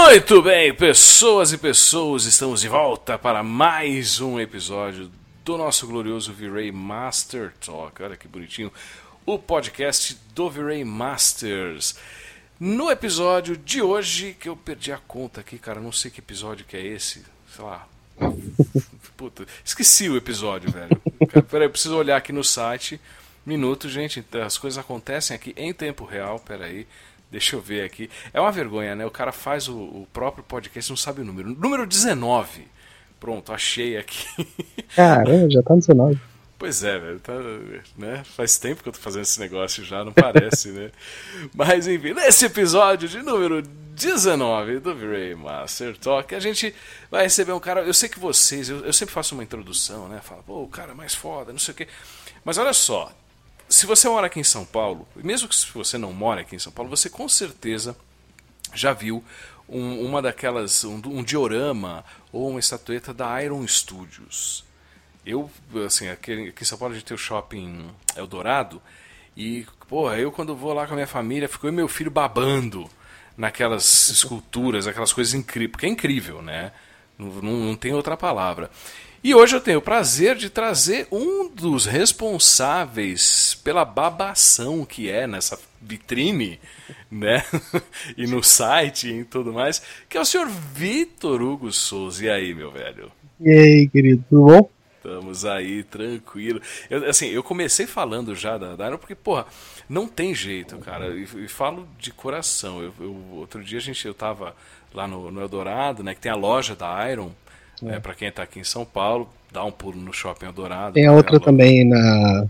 Muito bem, pessoas e pessoas, estamos de volta para mais um episódio do nosso glorioso V-Ray Master Talk. Olha que bonitinho, o podcast do V-Ray Masters. No episódio de hoje, que eu perdi a conta aqui, cara, não sei que episódio que é esse, sei lá. Puta, esqueci o episódio, velho. Peraí, eu preciso olhar aqui no site. Minuto, gente, as coisas acontecem aqui em tempo real, peraí. Deixa eu ver aqui. É uma vergonha, né? O cara faz o próprio podcast, não sabe o número. Número 19. Pronto, achei aqui. Caramba, já tá 19. Pois é, velho. Tá, né? Faz tempo que eu tô fazendo esse negócio já, não parece, né? Mas enfim, nesse episódio de número 19 do V-Ray Master Talk, a gente vai receber um cara. Eu sei que vocês, eu sempre faço uma introdução, né? Falo, pô, o cara é mais foda, não sei o quê. Mas olha só. Se você mora aqui em São Paulo, mesmo que se você não mora aqui em São Paulo, você com certeza já viu uma daquelas, um diorama ou uma estatueta da Iron Studios. Eu, assim, aqui em São Paulo a gente tem o shopping Eldorado e, porra, eu quando vou lá com a minha família, fico eu e meu filho babando naquelas esculturas, aquelas coisas incríveis, porque é incrível, né? Não tem outra palavra. E hoje eu tenho o prazer de trazer um dos responsáveis pela babação que é nessa vitrine, né? E no site e em tudo mais, que é o senhor Vitor Hugo Souza. E aí, meu velho? E aí, querido, tudo bom? Estamos aí, tranquilo. Eu comecei falando já da Iron porque, porra, não tem jeito, cara. E falo de coração. Outro dia eu tava lá no Eldorado, né? Que tem a loja da Iron. Para quem está aqui em São Paulo, dá um pulo no Shopping Eldorado. Tem a outra também na...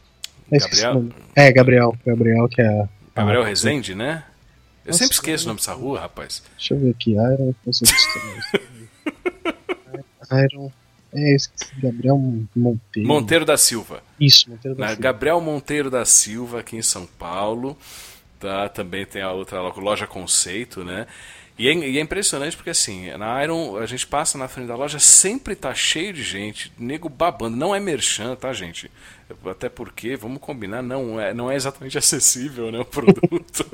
Gabriel? Gabriel que é... Gabriel Rezende, né? Eu sempre esqueço o nome dessa rua, rapaz. Deixa eu ver aqui, Iron... Iron... esqueci, Gabriel Monteiro. Monteiro da Silva. Isso, Monteiro da Silva. Gabriel Monteiro da Silva, aqui em São Paulo. Tá? Também tem a outra loja Conceito, né? E é impressionante porque assim, na Iron a gente passa na frente da loja, sempre tá cheio de gente, nego babando. Não é merchan, tá, gente? Até porque, vamos combinar, não é exatamente acessível, né, o produto.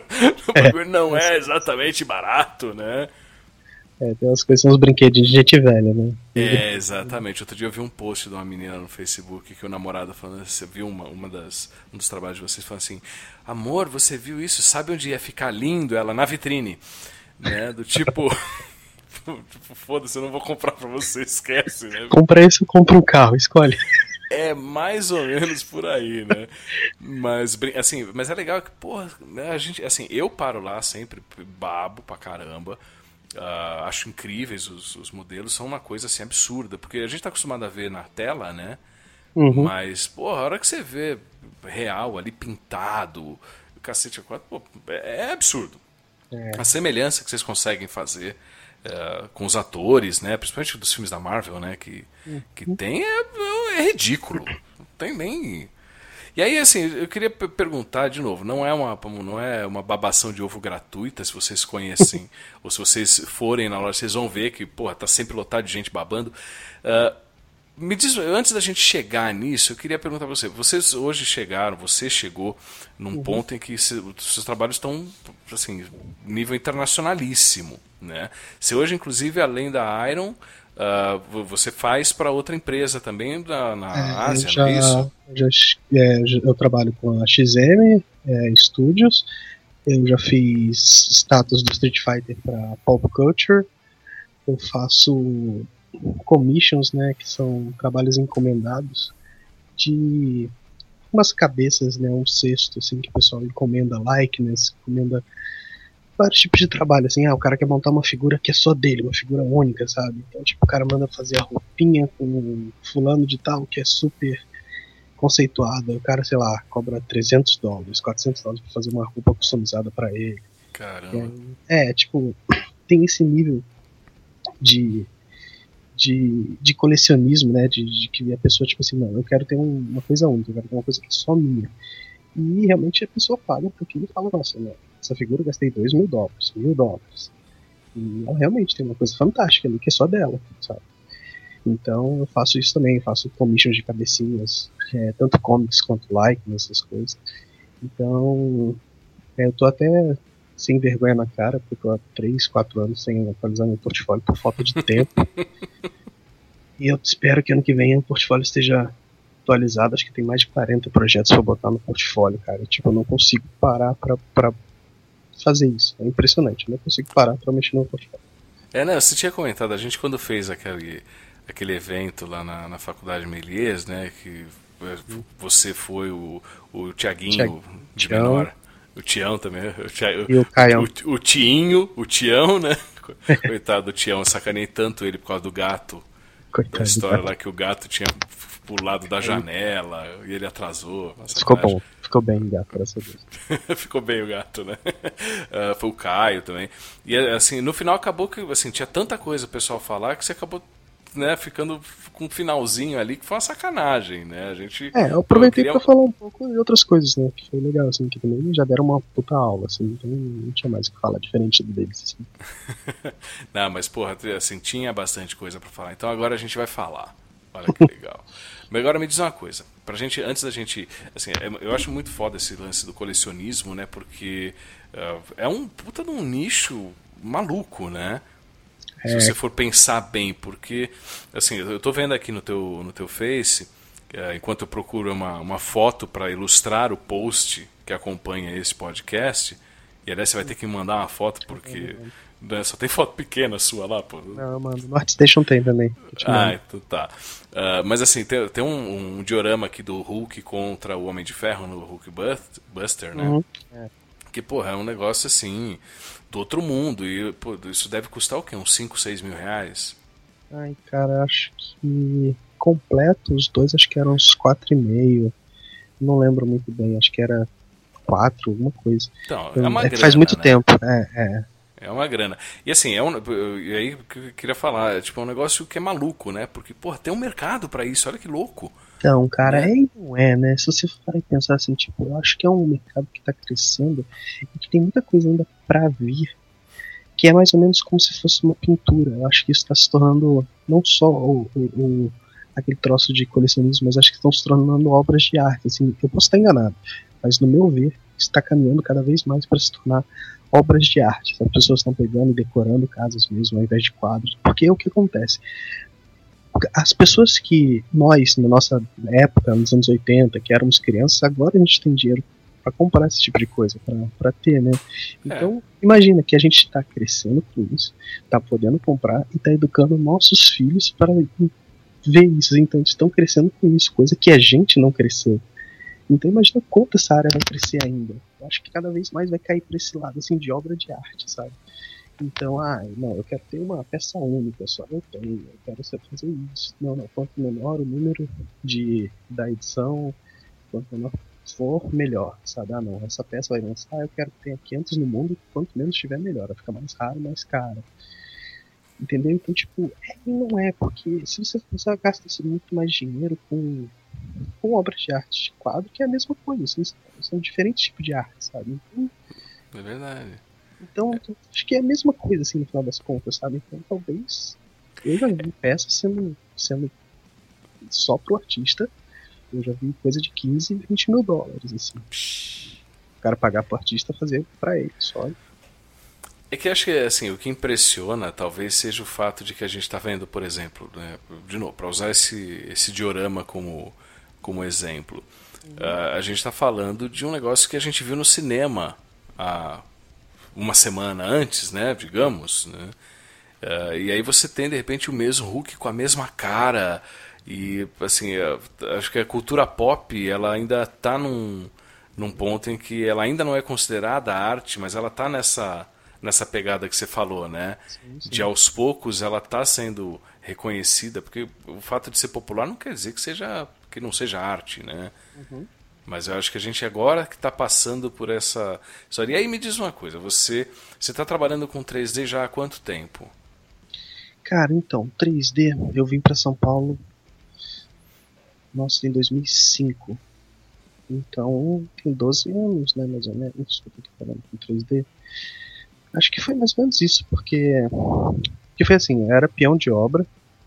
Não é exatamente barato, né? Tem umas coisas, uns brinquedinhos de gente velha, né? Exatamente. Outro dia eu vi um post de uma menina no Facebook que o namorado falando, você viu um dos trabalhos de vocês falando assim, amor, você viu isso? Sabe onde ia ficar lindo? Ela na vitrine. Né? Do tipo, foda-se, eu não vou comprar pra você, esquece, né? Compra isso ou compra um carro, escolhe. É mais ou menos por aí, né? Mas é legal que, porra, né, a gente, assim, eu paro lá sempre, babo pra caramba. Acho incríveis os modelos, são uma coisa assim absurda, porque a gente tá acostumado a ver na tela, né? Uhum. Mas, porra, a hora que você vê real ali, pintado, o cacete a quatro, pô, é absurdo. A semelhança que vocês conseguem fazer com os atores, né, principalmente dos filmes da Marvel, né, que tem é ridículo. Não tem nem... E aí, assim, eu queria perguntar de novo, não é uma babação de ovo gratuita, se vocês conhecem, ou se vocês forem na loja, vocês vão ver que, porra, tá sempre lotado de gente babando. Me diz, antes da gente chegar nisso, eu queria perguntar para você. Você chegou num ponto em que os seus trabalhos estão, assim, nível internacionalíssimo, né? Você hoje, inclusive, além da Iron, você faz para outra empresa também na Ásia, não é isso? Eu trabalho com a XM Studios. Eu já fiz status do Street Fighter para Pop Culture. Eu faço commissions, né, que são trabalhos encomendados de umas cabeças, né, um cesto assim que o pessoal encomenda likeness, encomenda vários tipos de trabalho, assim, o cara quer montar uma figura que é só dele, uma figura única, sabe? Então, tipo, o cara manda fazer a roupinha com fulano de tal que é super conceituado, o cara, sei lá, cobra $300, $400 pra fazer uma roupa customizada pra ele. Caramba. Tipo, tem esse nível de colecionismo, né, de que a pessoa, tipo assim, não, eu quero ter uma coisa única, eu quero ter uma coisa que é só minha. E realmente a pessoa paga por aquilo e fala, nossa, né, essa figura eu gastei $2.000, $1.000. E ela realmente tem uma coisa fantástica ali que é só dela, sabe? Então eu faço isso também, faço commissions de cabecinhas, tanto comics quanto like, essas coisas. Então eu tô até sem vergonha na cara, porque eu tô há 3, 4 anos sem atualizar meu portfólio por falta de tempo. E eu espero que ano que vem o portfólio esteja atualizado. Acho que tem mais de 40 projetos pra botar no portfólio, cara. Tipo, eu não consigo parar pra fazer isso. É impressionante, eu não consigo parar pra mexer no portfólio. Né, você tinha comentado, a gente quando fez aquele evento lá na Faculdade Melies, né, que você foi o Tiaguinho de Tião. menor, o Tião também, E o Caião. o Tiinho, o Tião, né, coitado do Tião, eu sacanei tanto ele por causa do gato, da Coitado do história gato. lá que o gato tinha pulado da janela e ele atrasou, uma Ficou sacanagem. bom, ficou bem, gato, graças a Deus. Ficou bem o gato, né? Foi o Caio também. E assim, no final acabou que assim, tinha tanta coisa o pessoal falar que você acabou, né, ficando com um finalzinho ali que foi uma sacanagem, né? A gente. Eu Pô, eu aproveitei queria. pra falar um pouco de outras coisas, né? Que foi legal, assim, que também já deram uma puta aula, assim, então não tinha mais o que falar diferente deles, assim. Não, mas porra, assim, tinha bastante coisa pra falar. Então agora a gente vai falar. Olha que legal. Mas agora me diz uma coisa, pra gente, antes da gente, assim, eu acho muito foda esse lance do colecionismo, né, porque é um puta de um nicho maluco, né, se você for pensar bem, porque, assim, eu tô vendo aqui no teu Face, enquanto eu procuro uma foto pra ilustrar o post que acompanha esse podcast, e aliás você vai ter que me mandar uma foto, porque né, só tem foto pequena sua lá, pô. Não, mano, no ArtStation tem também. Então tá. Mas assim, tem um diorama aqui do Hulk contra o Homem de Ferro no Hulk Buster, né? Uhum. Que, porra, é um negócio assim, do outro mundo. E, pô, isso deve custar o quê? Uns 5, 6 mil reais? Ai, cara, acho que completo, os dois acho que eram uns 4,5. Não lembro muito bem, acho que era 4, alguma coisa. Então, é uma grana, Faz muito né? tempo. É uma grana. E assim, e aí o que eu queria falar, é um negócio que é maluco, né? Porque, porra, tem um mercado pra isso, olha que louco. Então, cara, Né? e não é, né? Se você for pensar assim, tipo, eu acho que é um mercado que tá crescendo e que tem muita coisa ainda pra vir, que é mais ou menos como se fosse uma pintura. Eu acho que isso tá se tornando não só aquele troço de colecionismo, mas acho que estão se tornando obras de arte. Assim, eu posso estar enganado, mas no meu ver, está caminhando cada vez mais para se tornar obras de arte. As pessoas estão pegando e decorando casas mesmo, ao invés de quadros. Porque o que acontece? As pessoas que nós, na nossa época, nos anos 80, que éramos crianças, agora a gente tem dinheiro para comprar esse tipo de coisa, para ter, né? Então, imagina que a gente está crescendo com isso, está podendo comprar e está educando nossos filhos para ver isso. Então, eles estão crescendo com isso, coisa que a gente não cresceu. Então, imagina quanto essa área vai crescer ainda. Eu acho que cada vez mais vai cair para esse lado, assim, de obra de arte, sabe? Então, não, eu quero ter uma peça única, só eu tenho, eu quero fazer isso. Não, quanto menor o número da edição, quanto menor for, melhor, sabe? Não, essa peça vai lançar, eu quero ter 500 no mundo, quanto menos tiver, melhor. Vai ficar mais raro, mais caro. Entendeu? Então, tipo, não é, porque se você gasta muito mais dinheiro com obras de arte de quadro, que é a mesma coisa, assim, são diferentes tipos de arte, sabe? Então, é verdade. Então, acho que é a mesma coisa, assim, no final das contas, sabe? Então, talvez eu já vi peças sendo só pro artista, eu já vi coisa de 15, 20 mil dólares, assim. O cara pagar pro artista fazer pra ele, só. É que acho que assim, o que impressiona talvez seja o fato de que a gente está vendo, por exemplo, né, de novo, para usar esse diorama como exemplo, a gente está falando de um negócio que a gente viu no cinema há uma semana antes, né, digamos, né? E aí você tem de repente o mesmo Hulk com a mesma cara e assim, acho que a cultura pop ela ainda está num ponto em que ela ainda não é considerada arte, mas ela está nessa pegada que você falou, né? Sim. De aos poucos ela está sendo reconhecida, porque o fato de ser popular não quer dizer que não seja arte, né? Uhum. Mas eu acho que a gente agora que está passando por essa história. E aí me diz uma coisa, você está trabalhando com 3D já há quanto tempo? Cara, então, 3D, eu vim pra São Paulo, nossa, em 2005. Então, tem 12 anos, né, mais ou menos, que eu tô trabalhando com 3D. Acho que foi mais ou menos isso, porque foi assim, eu era peão de obra,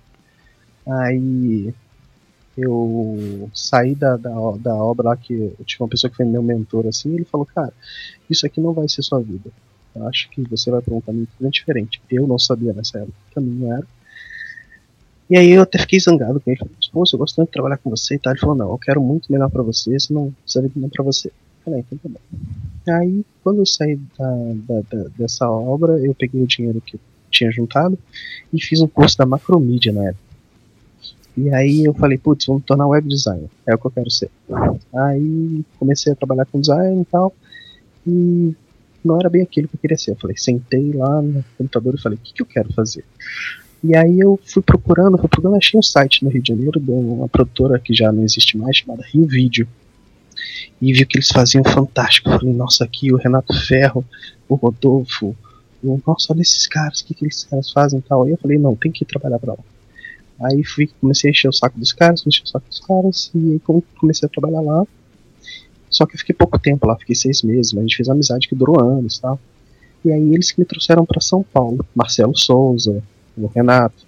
aí eu saí da obra lá, que eu tive uma pessoa que foi meu mentor, assim, e ele falou, cara, isso aqui não vai ser sua vida. eu acho que você vai para um caminho totalmente diferente. Eu não sabia nessa época que caminho era. E aí eu até fiquei zangado com ele. Falei, pô, eu gosto tanto de trabalhar com você e tal. Ele falou, não, eu quero muito melhor pra você, senão precisa de melhor pra você. Eu falei, então tá bom. Aí, quando eu saí dessa obra, eu peguei o dinheiro que eu tinha juntado e fiz um curso da Macromedia na época. E aí eu falei, putz, vou me tornar web designer, é o que eu quero ser. Aí comecei a trabalhar com design e tal, e não era bem aquilo que eu queria ser. Eu falei, sentei lá no computador e falei, o que eu quero fazer? E aí eu fui procurando, achei um site no Rio de Janeiro de uma produtora que já não existe mais, chamada Rio Vídeo. E vi que eles faziam fantástico. Eu falei, nossa, aqui o Renato Ferro, o Rodolfo, nossa, olha esses caras, o que esses caras fazem e tal. Aí eu falei, não, tem que ir trabalhar pra lá. Aí comecei a encher o saco dos caras, e aí comecei a trabalhar lá. Só que eu fiquei pouco tempo lá, fiquei 6 meses, mas a gente fez amizade que durou anos e tal. E aí eles que me trouxeram pra São Paulo, Marcelo Souza, o Renato.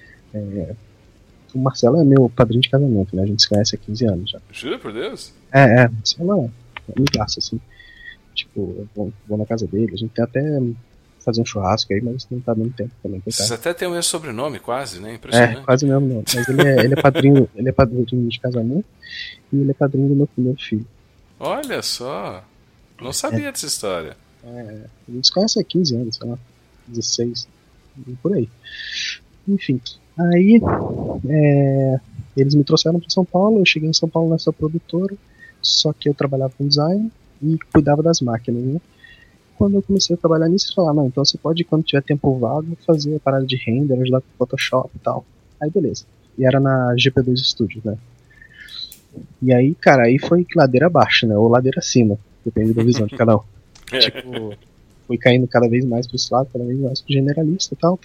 O Marcelo é meu padrinho de casamento, né? A gente se conhece há 15 anos já. Jura por Deus? Marcelo é amigaço, assim. Tipo, eu vou na casa dele, a gente tem até fazer um churrasco aí, mas não tá dando tempo também. Vocês até tem o mesmo sobrenome, quase, né? Impressionante. Quase o mesmo nome. Mas ele é padrinho de casamento e ele é padrinho do meu primeiro filho. Olha só! Não sabia dessa história. A gente se conhece há 15 anos, sei lá, 16, por aí. Enfim, aí eles me trouxeram para São Paulo, eu cheguei em São Paulo nessa produtora, só que eu trabalhava com design e cuidava das máquinas, né? Quando eu comecei a trabalhar nisso, eles falaram, não, então você pode, quando tiver tempo vago, fazer a parada de render, ajudar com Photoshop e tal. Aí beleza. E era na GP2 Studios, né? E aí, cara, aí foi ladeira abaixo, né? Ou ladeira acima, depende da visão de cada um. Tipo, fui caindo cada vez mais pro esse lado, cada vez mais pro generalista, tal.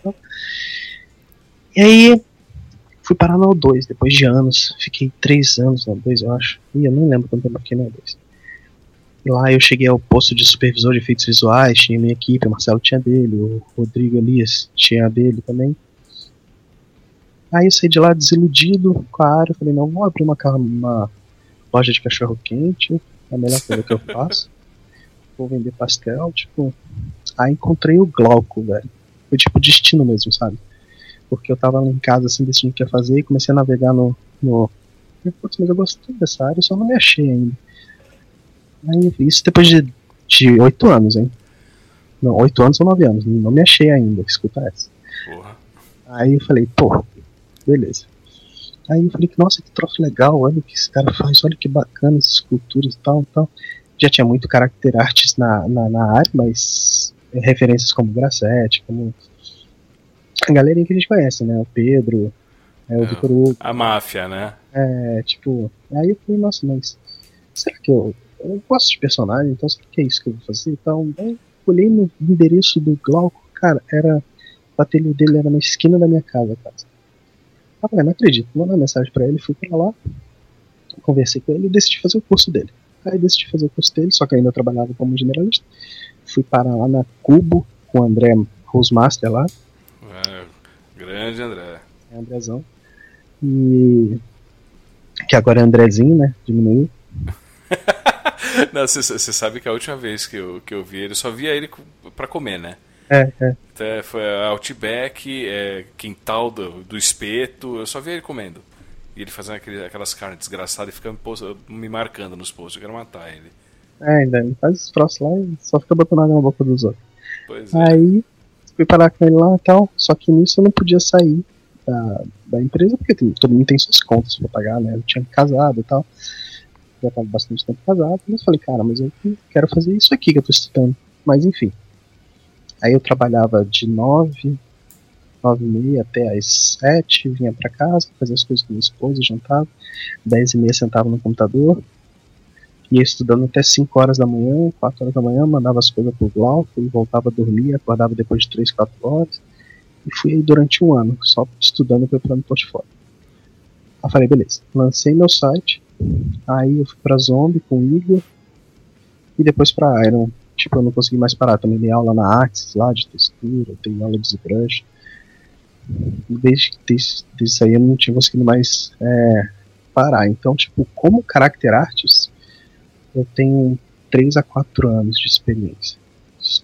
E aí, fui parar no O2, depois de anos. Fiquei 3 anos no O2, eu acho. E eu não lembro quanto tempo eu fiquei no O2. E lá eu cheguei ao posto de supervisor de efeitos visuais, tinha minha equipe, o Marcelo tinha dele, o Rodrigo Elias tinha dele também. Aí eu saí de lá desiludido com a área, falei, não, vou abrir uma loja de cachorro quente, é a melhor coisa que eu faço. Vou vender pastel, tipo. Aí encontrei o Glauco, velho. Foi tipo destino mesmo, sabe? Porque eu tava lá em casa assim, decidindo o que ia fazer e comecei a navegar no... Putz, mas eu gostei dessa área, eu só não me achei ainda. Aí, isso depois de 8 anos, hein? Não, 8 anos ou 9 anos, não me achei ainda, escuta essa. Porra. Aí eu falei, pô, beleza. Aí eu falei, nossa, que troço legal, olha o que esse cara faz, olha que bacana essas esculturas e tal. Já tinha muito character artist na área, mas referências como Grassetti, como a galerinha que a gente conhece, né? O Pedro, o Vitor Hugo. A máfia, né? Tipo, aí eu falei, nossa, mas será que eu gosto de personagem, então será que é isso que eu vou fazer? Então, eu olhei no endereço do Glauco, cara, o ateliê dele era na esquina da minha casa, cara. Eu falei, não acredito, mandei uma mensagem pra ele, fui pra lá, conversei com ele e decidi fazer o curso dele. Aí decidi fazer o curso dele, só que ainda trabalhava como generalista. Fui parar lá na Cubo com o André Rosmaster lá. Grande André. Andrezão. E que agora é Andrezinho, né? Diminuiu. Não, você sabe que a última vez que eu vi ele, eu só via ele pra comer, né? Até foi Outback, quintal do espeto, eu só via ele comendo. E ele fazendo aquelas carnes desgraçadas e ficando me marcando nos posts. Eu quero matar ele. Ainda ele faz os troços lá e só fica botando água na boca dos outros. Pois é. Aí fui parar com ele lá e tal, só que nisso eu não podia sair da empresa, porque todo mundo tem suas contas pra pagar, né? Eu tinha casado e tal. Já estava bastante tempo casado, mas falei, cara, mas eu quero fazer isso aqui que eu tô estudando. Mas enfim. Aí eu trabalhava de 9h30 até às 7, vinha pra casa, fazia as coisas com minha esposa, jantava, 10h30 sentava no computador, ia estudando até 5 horas da manhã, 4 horas da manhã, mandava as coisas pro Glauco, e voltava a dormir, acordava depois de 3, 4 horas, e fui aí durante 1 ano, só estudando e preparando portfólio. Aí falei, beleza, lancei meu site, aí eu fui pra Zombie com o Igor, e depois pra Iron. Tipo, eu não consegui mais parar, também dei aula na Axis lá, de textura, tenho aula de ZBrush. Desde isso aí eu não tinha conseguido mais parar. Então, tipo, como character artist, eu tenho 3 a 4 anos de experiência.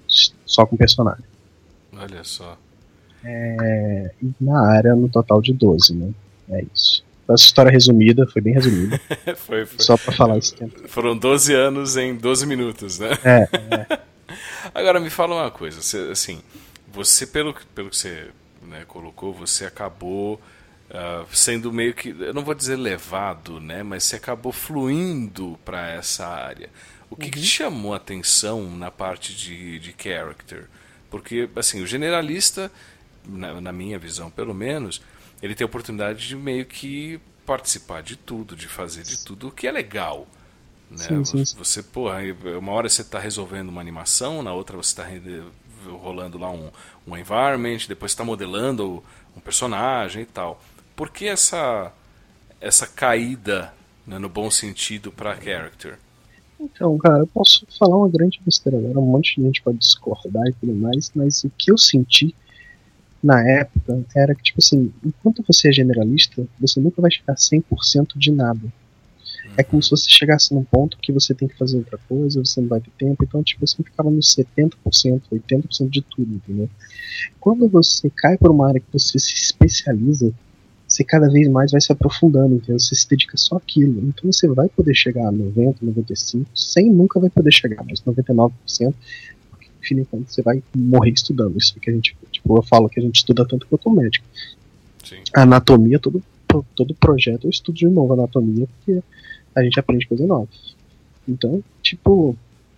só com personagem. Olha só. E na área, no total de 12, né? É isso. Essa história resumida, foi bem resumida. foi. Só pra falar esse tempo. Foram 12 anos em 12 minutos, né? Agora me fala uma coisa, você pelo que você, né, colocou, você acabou sendo meio que, eu não vou dizer levado, né, mas você acabou fluindo para essa área. O que te chamou a atenção na parte de character? Porque, assim, o generalista, na minha visão pelo menos, ele tem a oportunidade de meio que participar de tudo, de fazer de tudo, o que é legal. Né? Sim. Você, uma hora você está resolvendo uma animação, na outra você está rolando lá um environment, depois está modelando um personagem e tal. Por que essa caída, né, no bom sentido, para character? Então, cara, eu posso falar uma grande besteira agora, um monte de gente pode discordar e tudo mais, mas o que eu senti na época era que, tipo assim, enquanto você é generalista, você nunca vai chegar 100% de nada. É como se você chegasse num ponto que você tem que fazer outra coisa, você não vai ter tempo, então tipo, você ficava nos 70%, 80% de tudo, entendeu? Quando você cai por uma área que você se especializa, você cada vez mais vai se aprofundando, entendeu? Você se dedica só àquilo. Então você vai poder chegar a 90%, 95%, 100% nunca vai poder chegar, mas 99%, porque no fim quando você vai morrer estudando. Isso que a gente, tipo, eu falo que a gente estuda tanto quanto o médico. Sim. A anatomia, todo projeto eu estudo de novo a anatomia, porque a gente aprende coisa nova. Então, tipo,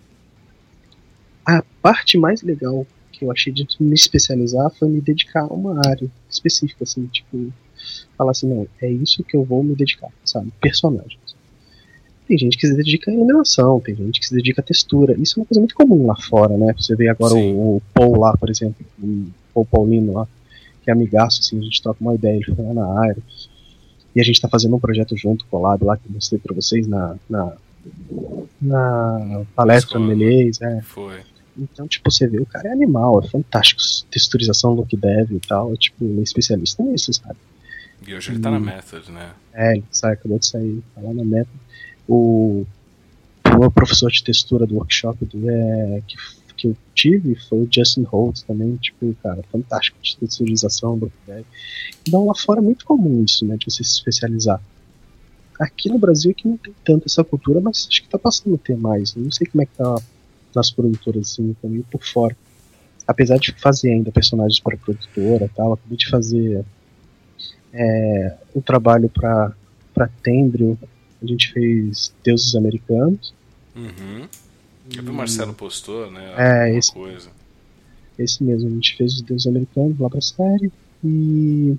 a parte mais legal que eu achei de me especializar foi me dedicar a uma área específica, assim, tipo, falar assim, não, é isso que eu vou me dedicar, sabe? Personagens. Tem gente que se dedica a iluminação, tem gente que se dedica a textura. Isso é uma coisa muito comum lá fora, né? Você vê agora o Paul lá, por exemplo, o Paul Paulino lá, que é amigaço, assim, a gente troca uma ideia, ele foi lá na área. E a gente tá fazendo um projeto junto, colado lá, que eu mostrei pra vocês na palestra no Melês. Foi. Então, tipo, você vê, o cara é animal, é fantástico. Texturização, look dev e tal. Tipo, ele é especialista nisso, sabe? E hoje ele tá na Method, né? Ele acabou de sair, tá lá na Method. O meu professor de textura do workshop que eu tive foi o Justin Holtz também, tipo, cara, fantástico de texturização, look dev. Então lá fora é muito comum isso, né, de você se especializar. Aqui no Brasil é que não tem tanto essa cultura, mas acho que tá passando a ter mais. Eu não sei como é que tá nas produtoras, assim, também por fora. Apesar de fazer ainda personagens para produtora e tal, acabei de fazer o trabalho para Tendril, a gente fez Deuses Americanos. Eu vi o Marcelo postou, né, esse, coisa. Esse mesmo, a gente fez os Deuses Americanos lá pra série. E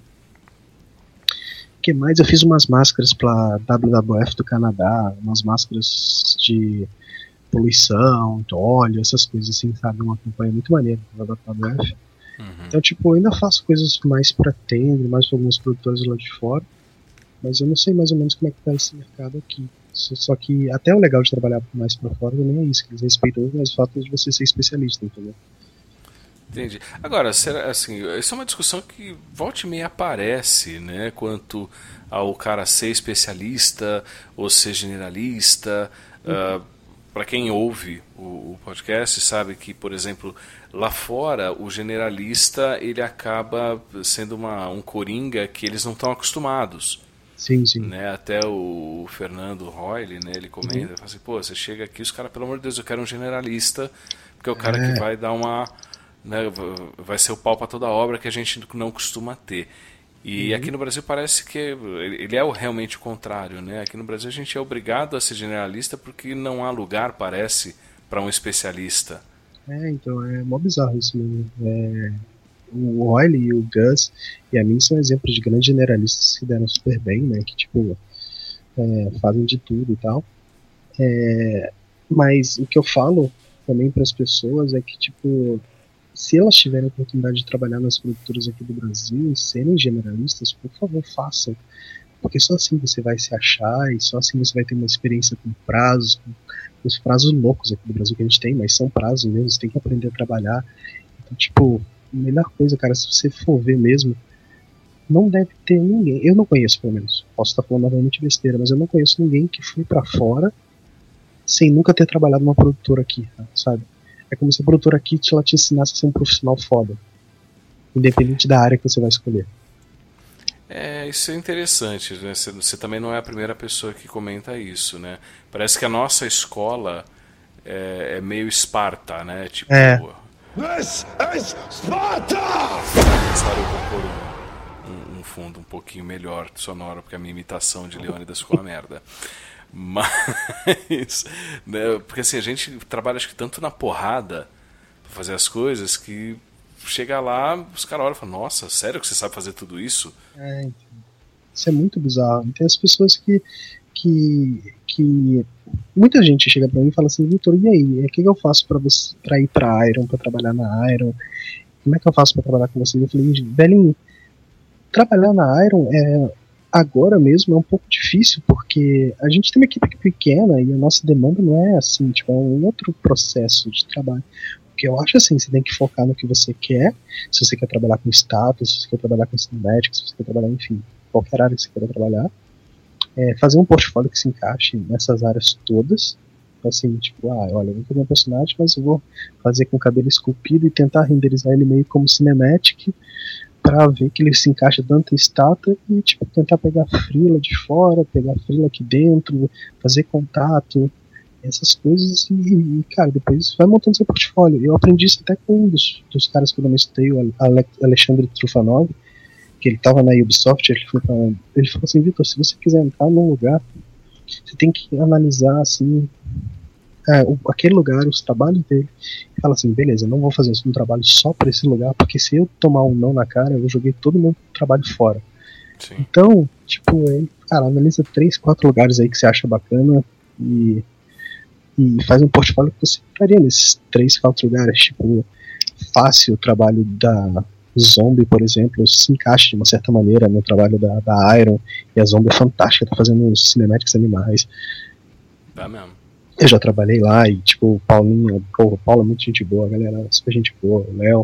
o que mais? Eu fiz umas máscaras pra WWF do Canadá, umas máscaras de poluição, de óleo, essas coisas assim, sabe? Uma campanha muito maneira da WWF. Então, tipo, eu ainda faço coisas mais pra Tender, mais pra alguns produtores lá de fora, mas eu não sei mais ou menos como é que tá esse mercado aqui. Só que até o legal de trabalhar mais pra fora também é isso, que eles respeitam os fatos de você ser especialista, entendeu? Entendi. Agora, assim, isso é uma discussão que volta e meia aparece, né? Quanto ao cara ser especialista ou ser generalista. Para quem ouve o podcast sabe que, por exemplo, lá fora o generalista ele acaba sendo um coringa que eles não estão acostumados. Sim. Né? Até o Fernando Royle, né, ele comenta, ele fala assim, pô, você chega aqui, os caras, pelo amor de Deus, eu quero um generalista, porque é o cara que vai dar uma... Né, vai ser o pau para toda obra que a gente não costuma ter. E aqui no Brasil parece que ele é realmente o contrário, né? Aqui no Brasil a gente é obrigado a ser generalista porque não há lugar, parece, para um especialista. Então é mó bizarro isso mesmo. O Royle e o Gus e a mim são exemplos de grandes generalistas que deram super bem, né? Que tipo fazem de tudo e tal. Mas o que eu falo também para as pessoas é que tipo, se elas tiverem a oportunidade de trabalhar nas produtoras aqui do Brasil e serem generalistas, por favor, façam. Porque só assim você vai se achar e só assim você vai ter uma experiência com prazos, com os prazos loucos aqui do Brasil que a gente tem, mas são prazos mesmo, você tem que aprender a trabalhar. Então, tipo, a melhor coisa, cara, se você for ver mesmo, não deve ter ninguém, eu não conheço pelo menos, posso estar falando novamente besteira, mas eu não conheço ninguém que foi pra fora sem nunca ter trabalhado numa produtora aqui, sabe? É como se a produtora Kit ela te ensinasse a ser um profissional foda, independente da área que você vai escolher. Isso é interessante, né? Você também não é a primeira pessoa que comenta isso, né? Parece que a nossa escola é meio Esparta, né? Tipo... This is Sparta! Claro, eu vou pôr um fundo um pouquinho melhor sonoro, porque a minha imitação de Leônidas ficou uma merda. Mas... né, porque assim, a gente trabalha acho que tanto na porrada pra fazer as coisas que... Chega lá, os caras olham e falam, nossa, sério que você sabe fazer tudo isso? Então, isso é muito bizarro. Tem as pessoas que muita gente chega pra mim e fala assim, Vitor, e aí? O que eu faço pra ir pra Iron, pra trabalhar na Iron? Como é que eu faço pra trabalhar com você? Eu falei, velhinho, trabalhar na Iron agora mesmo é um pouco difícil, porque a gente tem uma equipe pequena e a nossa demanda não é assim, tipo, é um outro processo de trabalho. Porque eu acho assim, você tem que focar no que você quer, se você quer trabalhar com status, se você quer trabalhar com cinemática, se você quer trabalhar, enfim, qualquer área que você queira trabalhar, fazer um portfólio que se encaixe nessas áreas todas, assim, tipo, olha, eu vou fazer um personagem, mas eu vou fazer com o cabelo esculpido e tentar renderizar ele meio como cinematic, pra ver que ele se encaixa tanto em estátua e, tipo, tentar pegar frila de fora, pegar frila aqui dentro, fazer contato, essas coisas e, cara, depois vai montando seu portfólio. Eu aprendi isso até com um dos caras que eu estudei, o Alexandre Trufanov, que ele tava na Ubisoft. Ele falou assim, Vitor, se você quiser entrar num lugar, você tem que analisar assim aquele lugar, os trabalhos dele, e fala assim, beleza, não vou fazer um trabalho só para esse lugar, porque se eu tomar um não na cara, eu joguei todo o meu trabalho fora. Sim. Então, tipo, cara, analisa 3, 4 lugares aí que você acha bacana e faz um portfólio que você faria nesses 3, 4 lugares. Tipo, fácil o trabalho da Zombie, por exemplo, se encaixa de uma certa maneira no trabalho da Iron, e a Zombie é fantástica, tá fazendo uns cinemáticos animais. Tá mesmo. Eu já trabalhei lá e, tipo, o Paulinho, o Paulo é muito gente boa, a galera é super gente boa, o Léo.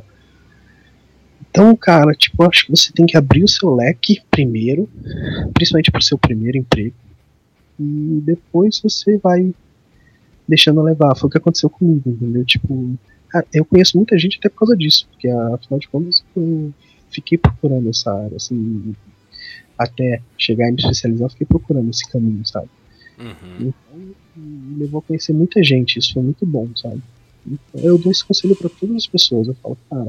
Então, cara, tipo, eu acho que você tem que abrir o seu leque primeiro, principalmente pro seu primeiro emprego, e depois você vai deixando levar. Foi o que aconteceu comigo, entendeu? Tipo, eu conheço muita gente até por causa disso, porque afinal de contas eu fiquei procurando essa área, assim, até chegar e me especializar, eu fiquei procurando esse caminho, sabe? Uhum. Então, me levou a conhecer muita gente, isso foi muito bom, sabe? Então, eu dou esse conselho pra todas as pessoas, eu falo, cara,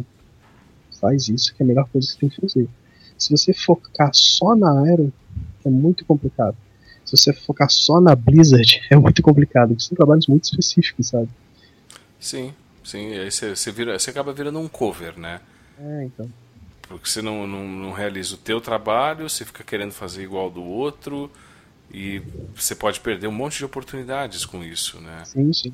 faz isso que é a melhor coisa que você tem que fazer. Se você focar só na Aero, é muito complicado. Se você focar só na Blizzard, é muito complicado, porque são trabalhos muito específicos, sabe? Sim, aí você acaba virando um cover, né? Então. Porque você não realiza o teu trabalho, você fica querendo fazer igual do outro, e você pode perder um monte de oportunidades com isso, né? Sim, sim.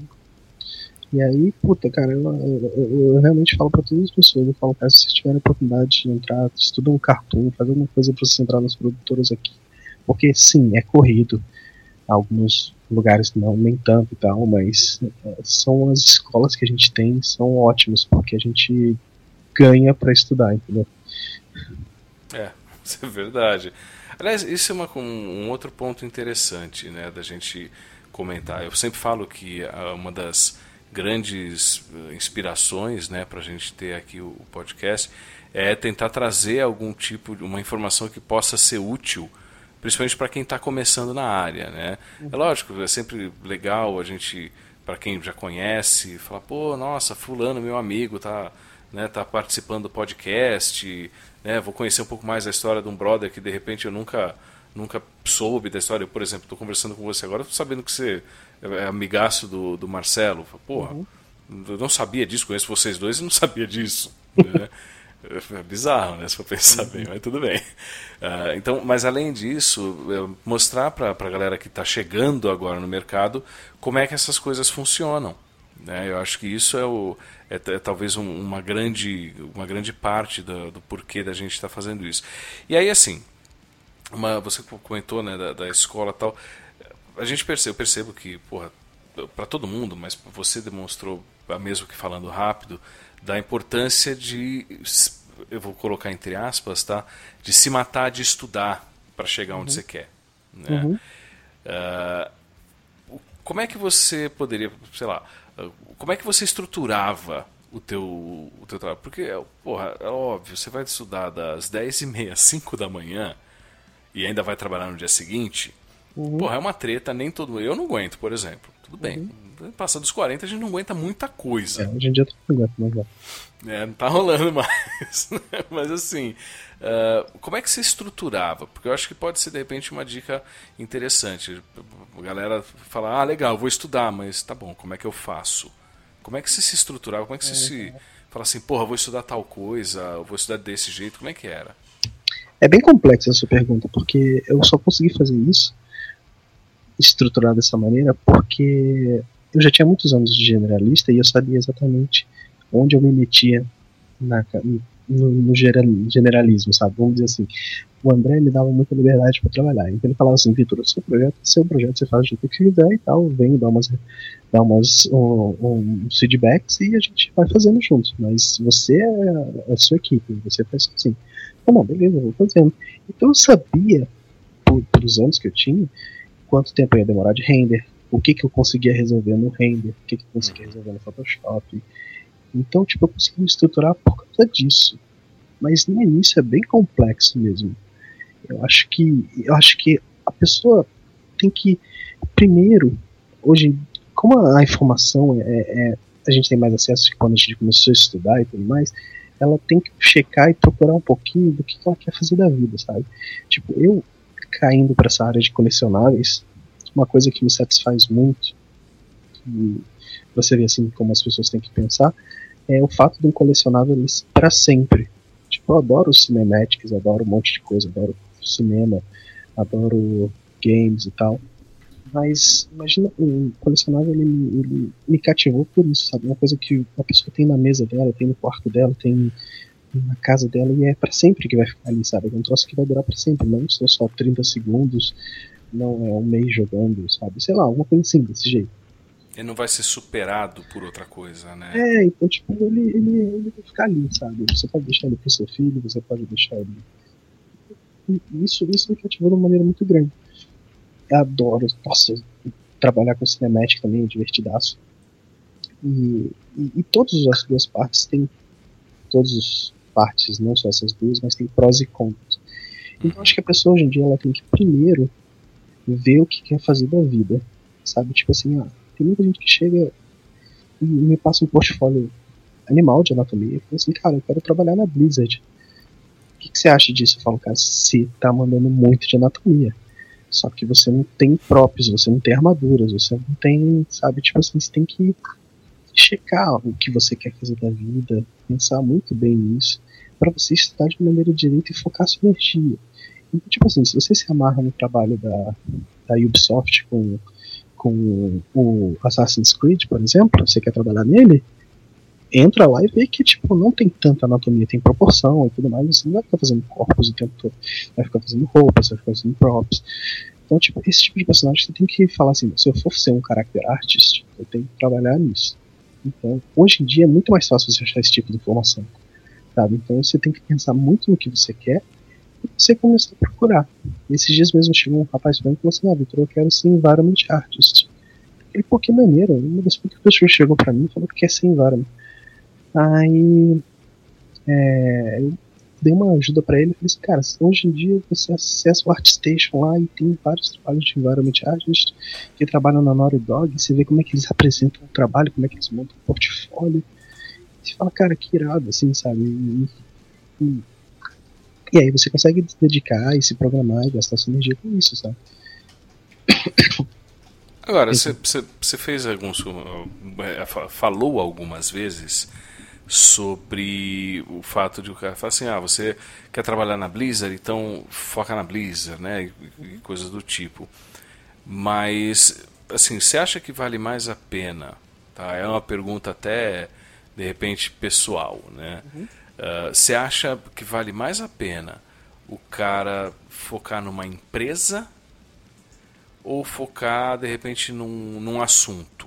E aí, puta, cara, eu realmente falo pra todas as pessoas, eu falo, cara, se vocês tiverem a oportunidade de entrar, estuda um cartoon, faz alguma coisa pra você entrar nas produtoras aqui. Porque sim, é corrido. Alguns lugares não, nem tanto e tal, mas são as escolas que a gente tem, são ótimas, porque a gente ganha pra estudar, entendeu? Isso é verdade. Aliás, isso é um outro ponto interessante, né, da gente comentar. Eu sempre falo que uma das grandes inspirações, né, pra gente ter aqui o podcast é tentar trazer algum tipo de uma informação que possa ser útil, principalmente para quem está começando na área, né? É lógico, é sempre legal a gente, para quem já conhece, falar, pô, nossa, fulano, meu amigo, tá participando do podcast, né? Vou conhecer um pouco mais da história de um brother que de repente eu nunca soube da história. Eu, por exemplo, estou conversando com você agora, estou sabendo que você é amigaço do Marcelo. Porra, eu não sabia disso, conheço vocês dois e não sabia disso, né? É bizarro, né, se for pensar bem, mas tudo bem. Então, mas além disso, mostrar para a galera que está chegando agora no mercado como é que essas coisas funcionam, né? Eu acho que isso é talvez uma grande parte do porquê da gente estar fazendo isso. E aí, assim, você comentou, né, da escola e tal, eu percebo que, porra, para todo mundo, mas você demonstrou, mesmo que falando rápido, da importância de, eu vou colocar entre aspas, tá, de se matar de estudar para chegar onde você quer, né? Como é que você poderia, sei lá, Como é que você estruturava o teu trabalho? Porque, porra, é óbvio, você vai estudar das 10h30 às 5 da manhã e ainda vai trabalhar no dia seguinte. Porra, é uma treta, nem todo. Eu não aguento, por exemplo. Tudo bem. Passa dos 40, a gente não aguenta muita coisa. Hoje em dia eu não aguento mais. Não tá rolando mais. Mas assim, como é que você estruturava? Porque eu acho que pode ser, de repente, uma dica interessante. A galera fala, legal, vou estudar, mas tá bom, como é que eu faço? Como é que você se estruturava? Como é que você se fala assim, porra, vou estudar tal coisa, eu vou estudar desse jeito? Como é que era? É bem complexa essa pergunta, porque eu só consegui fazer isso, estruturar dessa maneira, porque eu já tinha muitos anos de generalista e eu sabia exatamente onde eu me metia no generalismo, sabe? Vamos dizer assim, o André me dava muita liberdade para trabalhar, então ele falava assim, Vitor, o seu projeto, você faz o jeito que quiser e tal, vem dar uns feedbacks e a gente vai fazendo juntos, mas você é a sua equipe, você faz assim. Tá bom, beleza, eu vou fazendo. Então eu sabia, por anos que eu tinha, quanto tempo ia demorar de render, o que eu conseguia resolver no render, o que eu conseguia resolver no Photoshop. Então, tipo, eu consegui me estruturar por causa disso. Mas no início é bem complexo mesmo. Eu acho que a pessoa tem que, primeiro, hoje, como a informação a gente tem mais acesso quando a gente começou a estudar e tudo mais, ela tem que checar e procurar um pouquinho do que ela quer fazer da vida, sabe? Tipo, eu caindo para essa área de colecionáveis, uma coisa que me satisfaz muito, e você vê assim como as pessoas têm que pensar, é o fato de um colecionável para sempre. Tipo, eu adoro os cinematics, adoro um monte de coisa, adoro cinema, adoro games e tal. Mas imagina, um colecionável ele me cativou por isso, sabe? Uma coisa que a pessoa tem na mesa dela, tem no quarto dela, tem na casa dela e é pra sempre que vai ficar ali, sabe? É um troço que vai durar pra sempre, não são só 30 segundos, não é um mês jogando, sabe? Sei lá, alguma coisa assim, desse jeito. Ele não vai ser superado por outra coisa, né? Então, tipo, ele vai ficar ali, sabe? Você pode deixar ele pro seu filho, você pode deixar ele... Isso me cativou de uma maneira muito grande. Eu adoro, posso trabalhar com cinematic também, é divertidaço. E todas as duas partes têm, todas as partes, não só essas duas, mas tem prós e contras. Então acho que a pessoa hoje em dia ela tem que primeiro ver o que quer fazer da vida, sabe? Tipo assim, tem muita gente que chega e me passa um portfólio animal de anatomia e fala assim, cara, eu quero trabalhar na Blizzard. O que você acha disso? Eu falo, cara, você tá mandando muito de anatomia. Só que você não tem props, você não tem armaduras, você não tem, sabe, tipo assim, você tem que checar o que você quer fazer da vida, pensar muito bem nisso, para você estudar de maneira direita e focar sua energia. Então, tipo assim, se você se amarra no trabalho da Ubisoft com o Assassin's Creed, por exemplo, você quer trabalhar nele, entra lá e vê que, tipo, não tem tanta anatomia, tem proporção e tudo mais, você não vai ficar fazendo corpos o tempo todo, vai ficar fazendo roupas, vai ficar fazendo props. Então, tipo, esse tipo de personagem você tem que falar assim, se eu for ser um character artist, eu tenho que trabalhar nisso. Então, hoje em dia é muito mais fácil você achar esse tipo de informação, sabe? Então você tem que pensar muito no que você quer e você começar a procurar. Esses dias mesmo chegou um rapaz pra mim e falou assim, Vitor, eu quero ser environment artist. Ele, pô, que maneiro, uma das poucas pessoas que chegou pra mim e falou que quer ser environment. Aí eu dei uma ajuda pra ele e falei assim, cara, hoje em dia você acessa o ArtStation lá e tem vários trabalhos de environment artists que trabalham na Naughty Dog, você vê como é que eles apresentam o trabalho, como é que eles montam o portfólio, e você fala, cara, que irado, assim, sabe, e aí você consegue se dedicar e se programar e gastar sua energia com isso, sabe. Agora, você fez falou algumas vezes sobre o fato de o cara falar assim, você quer trabalhar na Blizzard, então foca na Blizzard, né, e coisas do tipo. Mas, assim, você acha que vale mais a pena, tá? É uma pergunta até, de repente, pessoal, né? Você acha que vale mais a pena o cara focar numa empresa ou focar, de repente, num assunto?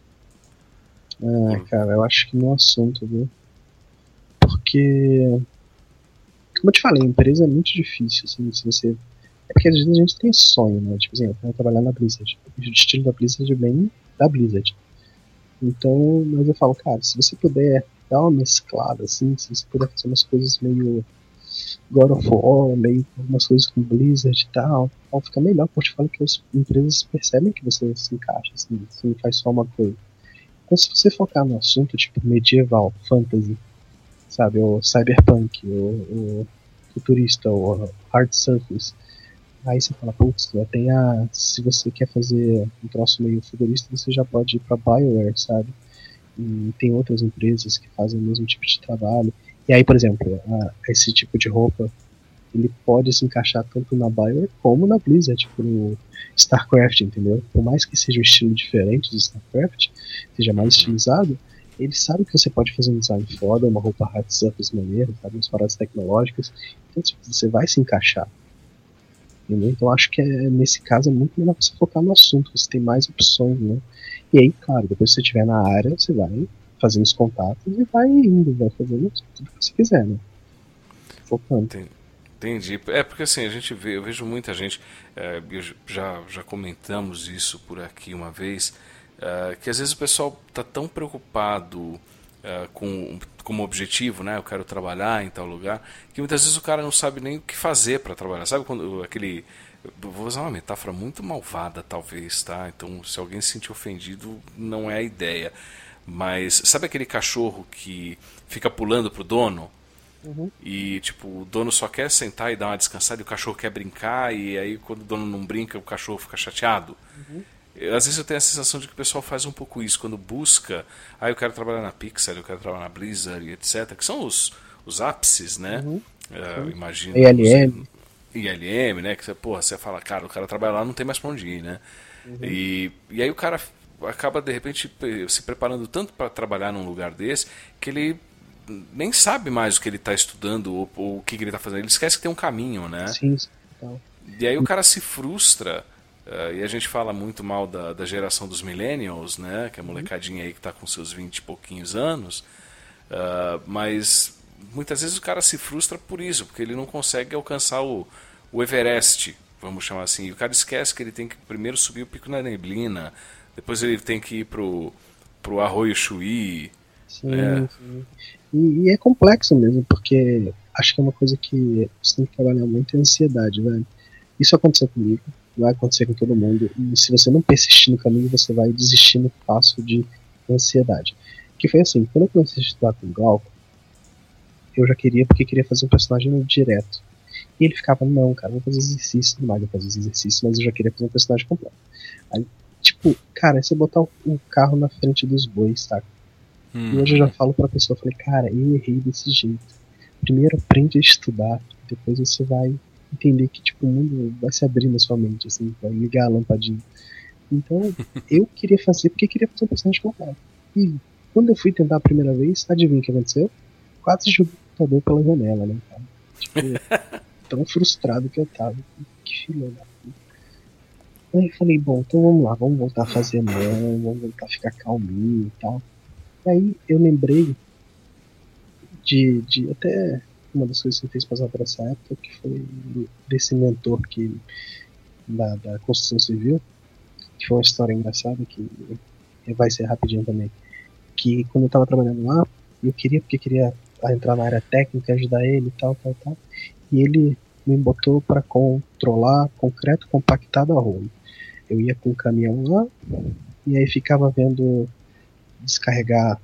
Cara, eu acho que no assunto, viu? Porque, como eu te falei, a empresa é muito difícil, assim, se você... É porque às vezes a gente tem sonho, né? Tipo assim, eu quero trabalhar na Blizzard. O estilo da Blizzard é bem da Blizzard. Então, mas eu falo, cara, se você puder dar uma mesclada, assim, se você puder fazer umas coisas meio God of War, meio algumas coisas com Blizzard e tal, fica melhor o portfólio que as empresas percebem que você se encaixa, assim, você não faz só uma coisa. Então, se você focar no assunto, tipo, medieval, fantasy, sabe, ou cyberpunk, ou futurista, ou hard surface, aí você fala, putz, tem se você quer fazer um troço meio futurista, você já pode ir pra BioWare, sabe? E tem outras empresas que fazem o mesmo tipo de trabalho. E aí, por exemplo, esse tipo de roupa, ele pode se encaixar tanto na BioWare como na Blizzard, tipo no StarCraft, entendeu? Por mais que seja um estilo diferente do StarCraft, seja mais estilizado, ele sabe que você pode fazer um design foda, uma roupa hard surface maneira, sabe? Umas paradas tecnológicas. Então, tipo, você vai se encaixar. Entendeu? Então acho que nesse caso é muito melhor você focar no assunto, você tem mais opções, né? E aí, claro, depois que você estiver na área, você vai fazendo os contatos e vai indo, vai fazendo tudo que você quiser, né? Focando. Entendi. É porque assim, eu vejo muita gente, já comentamos isso por aqui uma vez, que às vezes o pessoal está tão preocupado como objetivo, né? Eu quero trabalhar em tal lugar, que muitas vezes o cara não sabe nem o que fazer para trabalhar. Sabe quando vou usar uma metáfora muito malvada, talvez, tá? Então, se alguém se sentir ofendido, não é a ideia. Mas sabe aquele cachorro que fica pulando pro dono? Uhum. E tipo, o dono só quer sentar e dar uma descansada e o cachorro quer brincar, e aí quando o dono não brinca, o cachorro fica chateado. Uhum. Às vezes eu tenho a sensação de que o pessoal faz um pouco isso quando busca, eu quero trabalhar na Pixar, eu quero trabalhar na Blizzard, etc. Que são os ápices, né? Uhum. Imagino. ELM. ILM, né? Que você fala, cara, o cara trabalha lá, não tem mais pra onde ir, né? Uhum. E aí o cara acaba de repente se preparando tanto para trabalhar num lugar desse que ele nem sabe mais o que ele está estudando ou o que ele está fazendo. Ele esquece que tem um caminho, né? Sim, então. E aí o cara se frustra. E a gente fala muito mal da geração dos millennials, né? Que é a molecadinha aí que está com seus 20 e pouquinhos anos. Mas muitas vezes o cara se frustra por isso, porque ele não consegue alcançar o Everest, vamos chamar assim. E o cara esquece que ele tem que primeiro subir o Pico da Neblina, depois ele tem que ir pro Arroio Chuí. Sim, sim. E é complexo mesmo, porque acho que é uma coisa que você tem que trabalhar muito é a ansiedade, velho. Isso aconteceu comigo, vai acontecer com todo mundo, e se você não persistir no caminho, você vai desistir no passo de ansiedade. Que foi assim, quando eu comecei a estudar com o Glauco, eu já porque queria fazer um personagem direto. E ele ficava, não, cara, vou fazer exercício, não mais vou fazer exercício, mas eu já queria fazer um personagem completo. Aí, tipo, cara, é você botar o carro na frente dos bois, saca? E hoje eu já falo pra pessoa, falei, cara, eu errei desse jeito. Primeiro aprende a estudar, depois você vai entender que tipo, o mundo vai se abrir na sua mente, assim, vai ligar a lampadinha. Então, eu queria fazer porque queria fazer um personagem completo. E quando eu fui tentar a primeira vez, adivinha o que aconteceu? Quase joguei o computador pela janela, né, cara? Tipo, tão frustrado que eu tava. Que filha da puta. Aí eu falei, bom, então vamos lá, vamos voltar a fazer mão, vamos voltar a ficar calminho e tal. Aí eu lembrei de até uma das coisas que me fez passar por essa época, que foi desse mentor da construção civil, que foi uma história engraçada, que vai ser rapidinho também. Que quando eu estava trabalhando lá, eu porque queria entrar na área técnica, ajudar ele e tal. E ele me botou para controlar concreto compactado a rolo. Eu ia com o caminhão lá, e aí ficava vendo descarregar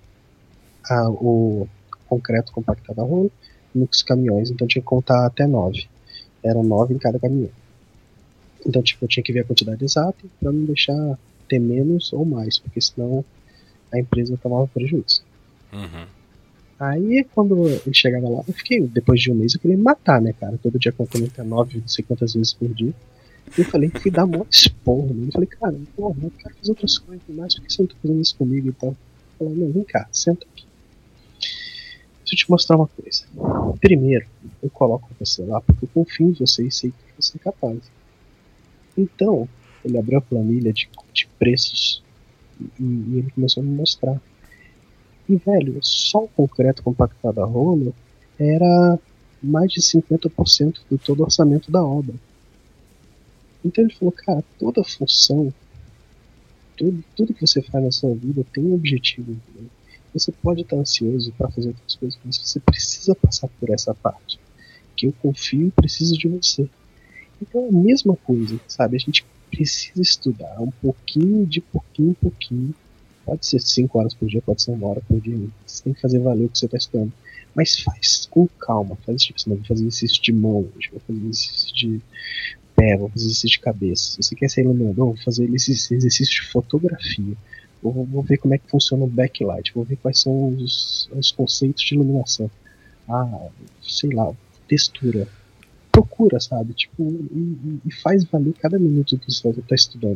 o concreto compactado a rolo nos caminhões, então tinha que contar até 9. Eram 9 em cada caminhão. Então, tipo, eu tinha que ver a quantidade exata para não deixar ter menos ou mais, porque senão a empresa tomava prejuízo. Uhum. Aí, quando ele chegava lá, eu fiquei, depois de um mês, eu queria me matar, né, cara? Todo dia contando até 9, não sei quantas vezes por dia. Eu falei, fui dar mó esporro, né? Eu falei, cara, porra, eu quero fazer outras coisas mais, por que você não tá fazendo isso comigo e tal? Eu falei, não, vem cá, senta aqui. Deixa eu te mostrar uma coisa. Primeiro, eu coloco você lá porque eu confio em você e sei que você é capaz. Então, ele abriu a planilha de preços e ele começou a me mostrar. E, velho, só o concreto compactado a rolo era mais de 50% do todo o orçamento da obra. Então ele falou, cara, toda a função tudo que você faz na sua vida tem um objetivo, entendeu? Você pode estar ansioso para fazer outras coisas, mas você precisa passar por essa parte. Que eu confio e preciso de você. Então é a mesma coisa, sabe? A gente precisa estudar um pouquinho, de pouquinho em pouquinho. Pode ser 5 horas por dia, pode ser 1 hora por dia. Você tem que fazer valer o que você está estudando. Mas faz com calma. Faz tipo assim, vou fazer exercício de mão hoje, vou fazer exercício de pé, vou fazer exercício de cabeça. Se você quer ser iluminador, vou fazer exercício de fotografia. Vou ver como é que funciona o backlight. Vou ver quais são os conceitos de iluminação. Sei lá, textura. Procura, sabe? Tipo, e faz valer cada minuto que você está estudando.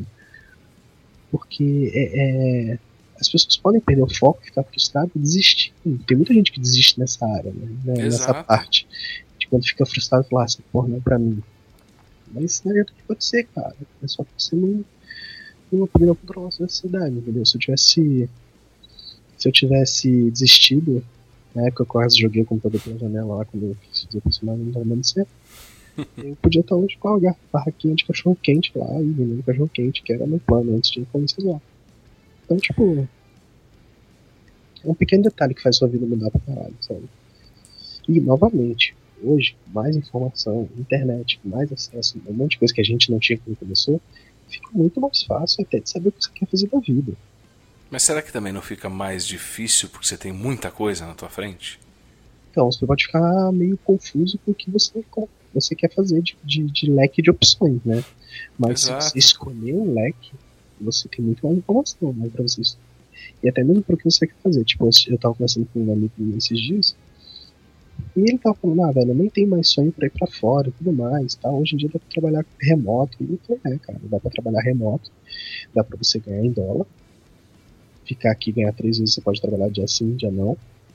Porque as pessoas podem perder o foco, ficar frustrado e desistir. Tem muita gente que desiste nessa área, né? Nessa parte. De quando fica frustrado e fala, essa porra não é pra mim. Mas na verdade pode ser, cara. É só que você não poderia controlar a sua ansiedade, entendeu? Se eu tivesse desistido, na época eu quase joguei o computador pela janela lá, quando eu fiz o personagem, não tava dando certo. Eu podia estar hoje com a barraquinha de cachorro quente lá e vendendo cachorro quente, que era meu plano antes de começar lá. Então, tipo, é um pequeno detalhe que faz sua vida mudar pra caralho, sabe? E, novamente, hoje, mais informação, internet, mais acesso, um monte de coisa que a gente não tinha quando começou, fica muito mais fácil até de saber o que você quer fazer da vida. Mas será que também não fica mais difícil porque você tem muita coisa na tua frente? Então, você pode ficar meio confuso com o que você quer fazer de leque de opções, né? Mas Exato. se você escolher um leque, você tem muito mais informação, né, pra você estudar. E até mesmo pro que você quer fazer. Tipo, eu tava conversando com um amigo esses dias, e ele tava falando, velho, eu nem tenho mais sonho pra ir pra fora e tudo mais, tá? Hoje em dia dá pra trabalhar remoto. E eu falei, cara, dá pra trabalhar remoto, dá pra você ganhar em dólar, ficar aqui, ganhar 3 vezes, você pode trabalhar dia sim, dia não.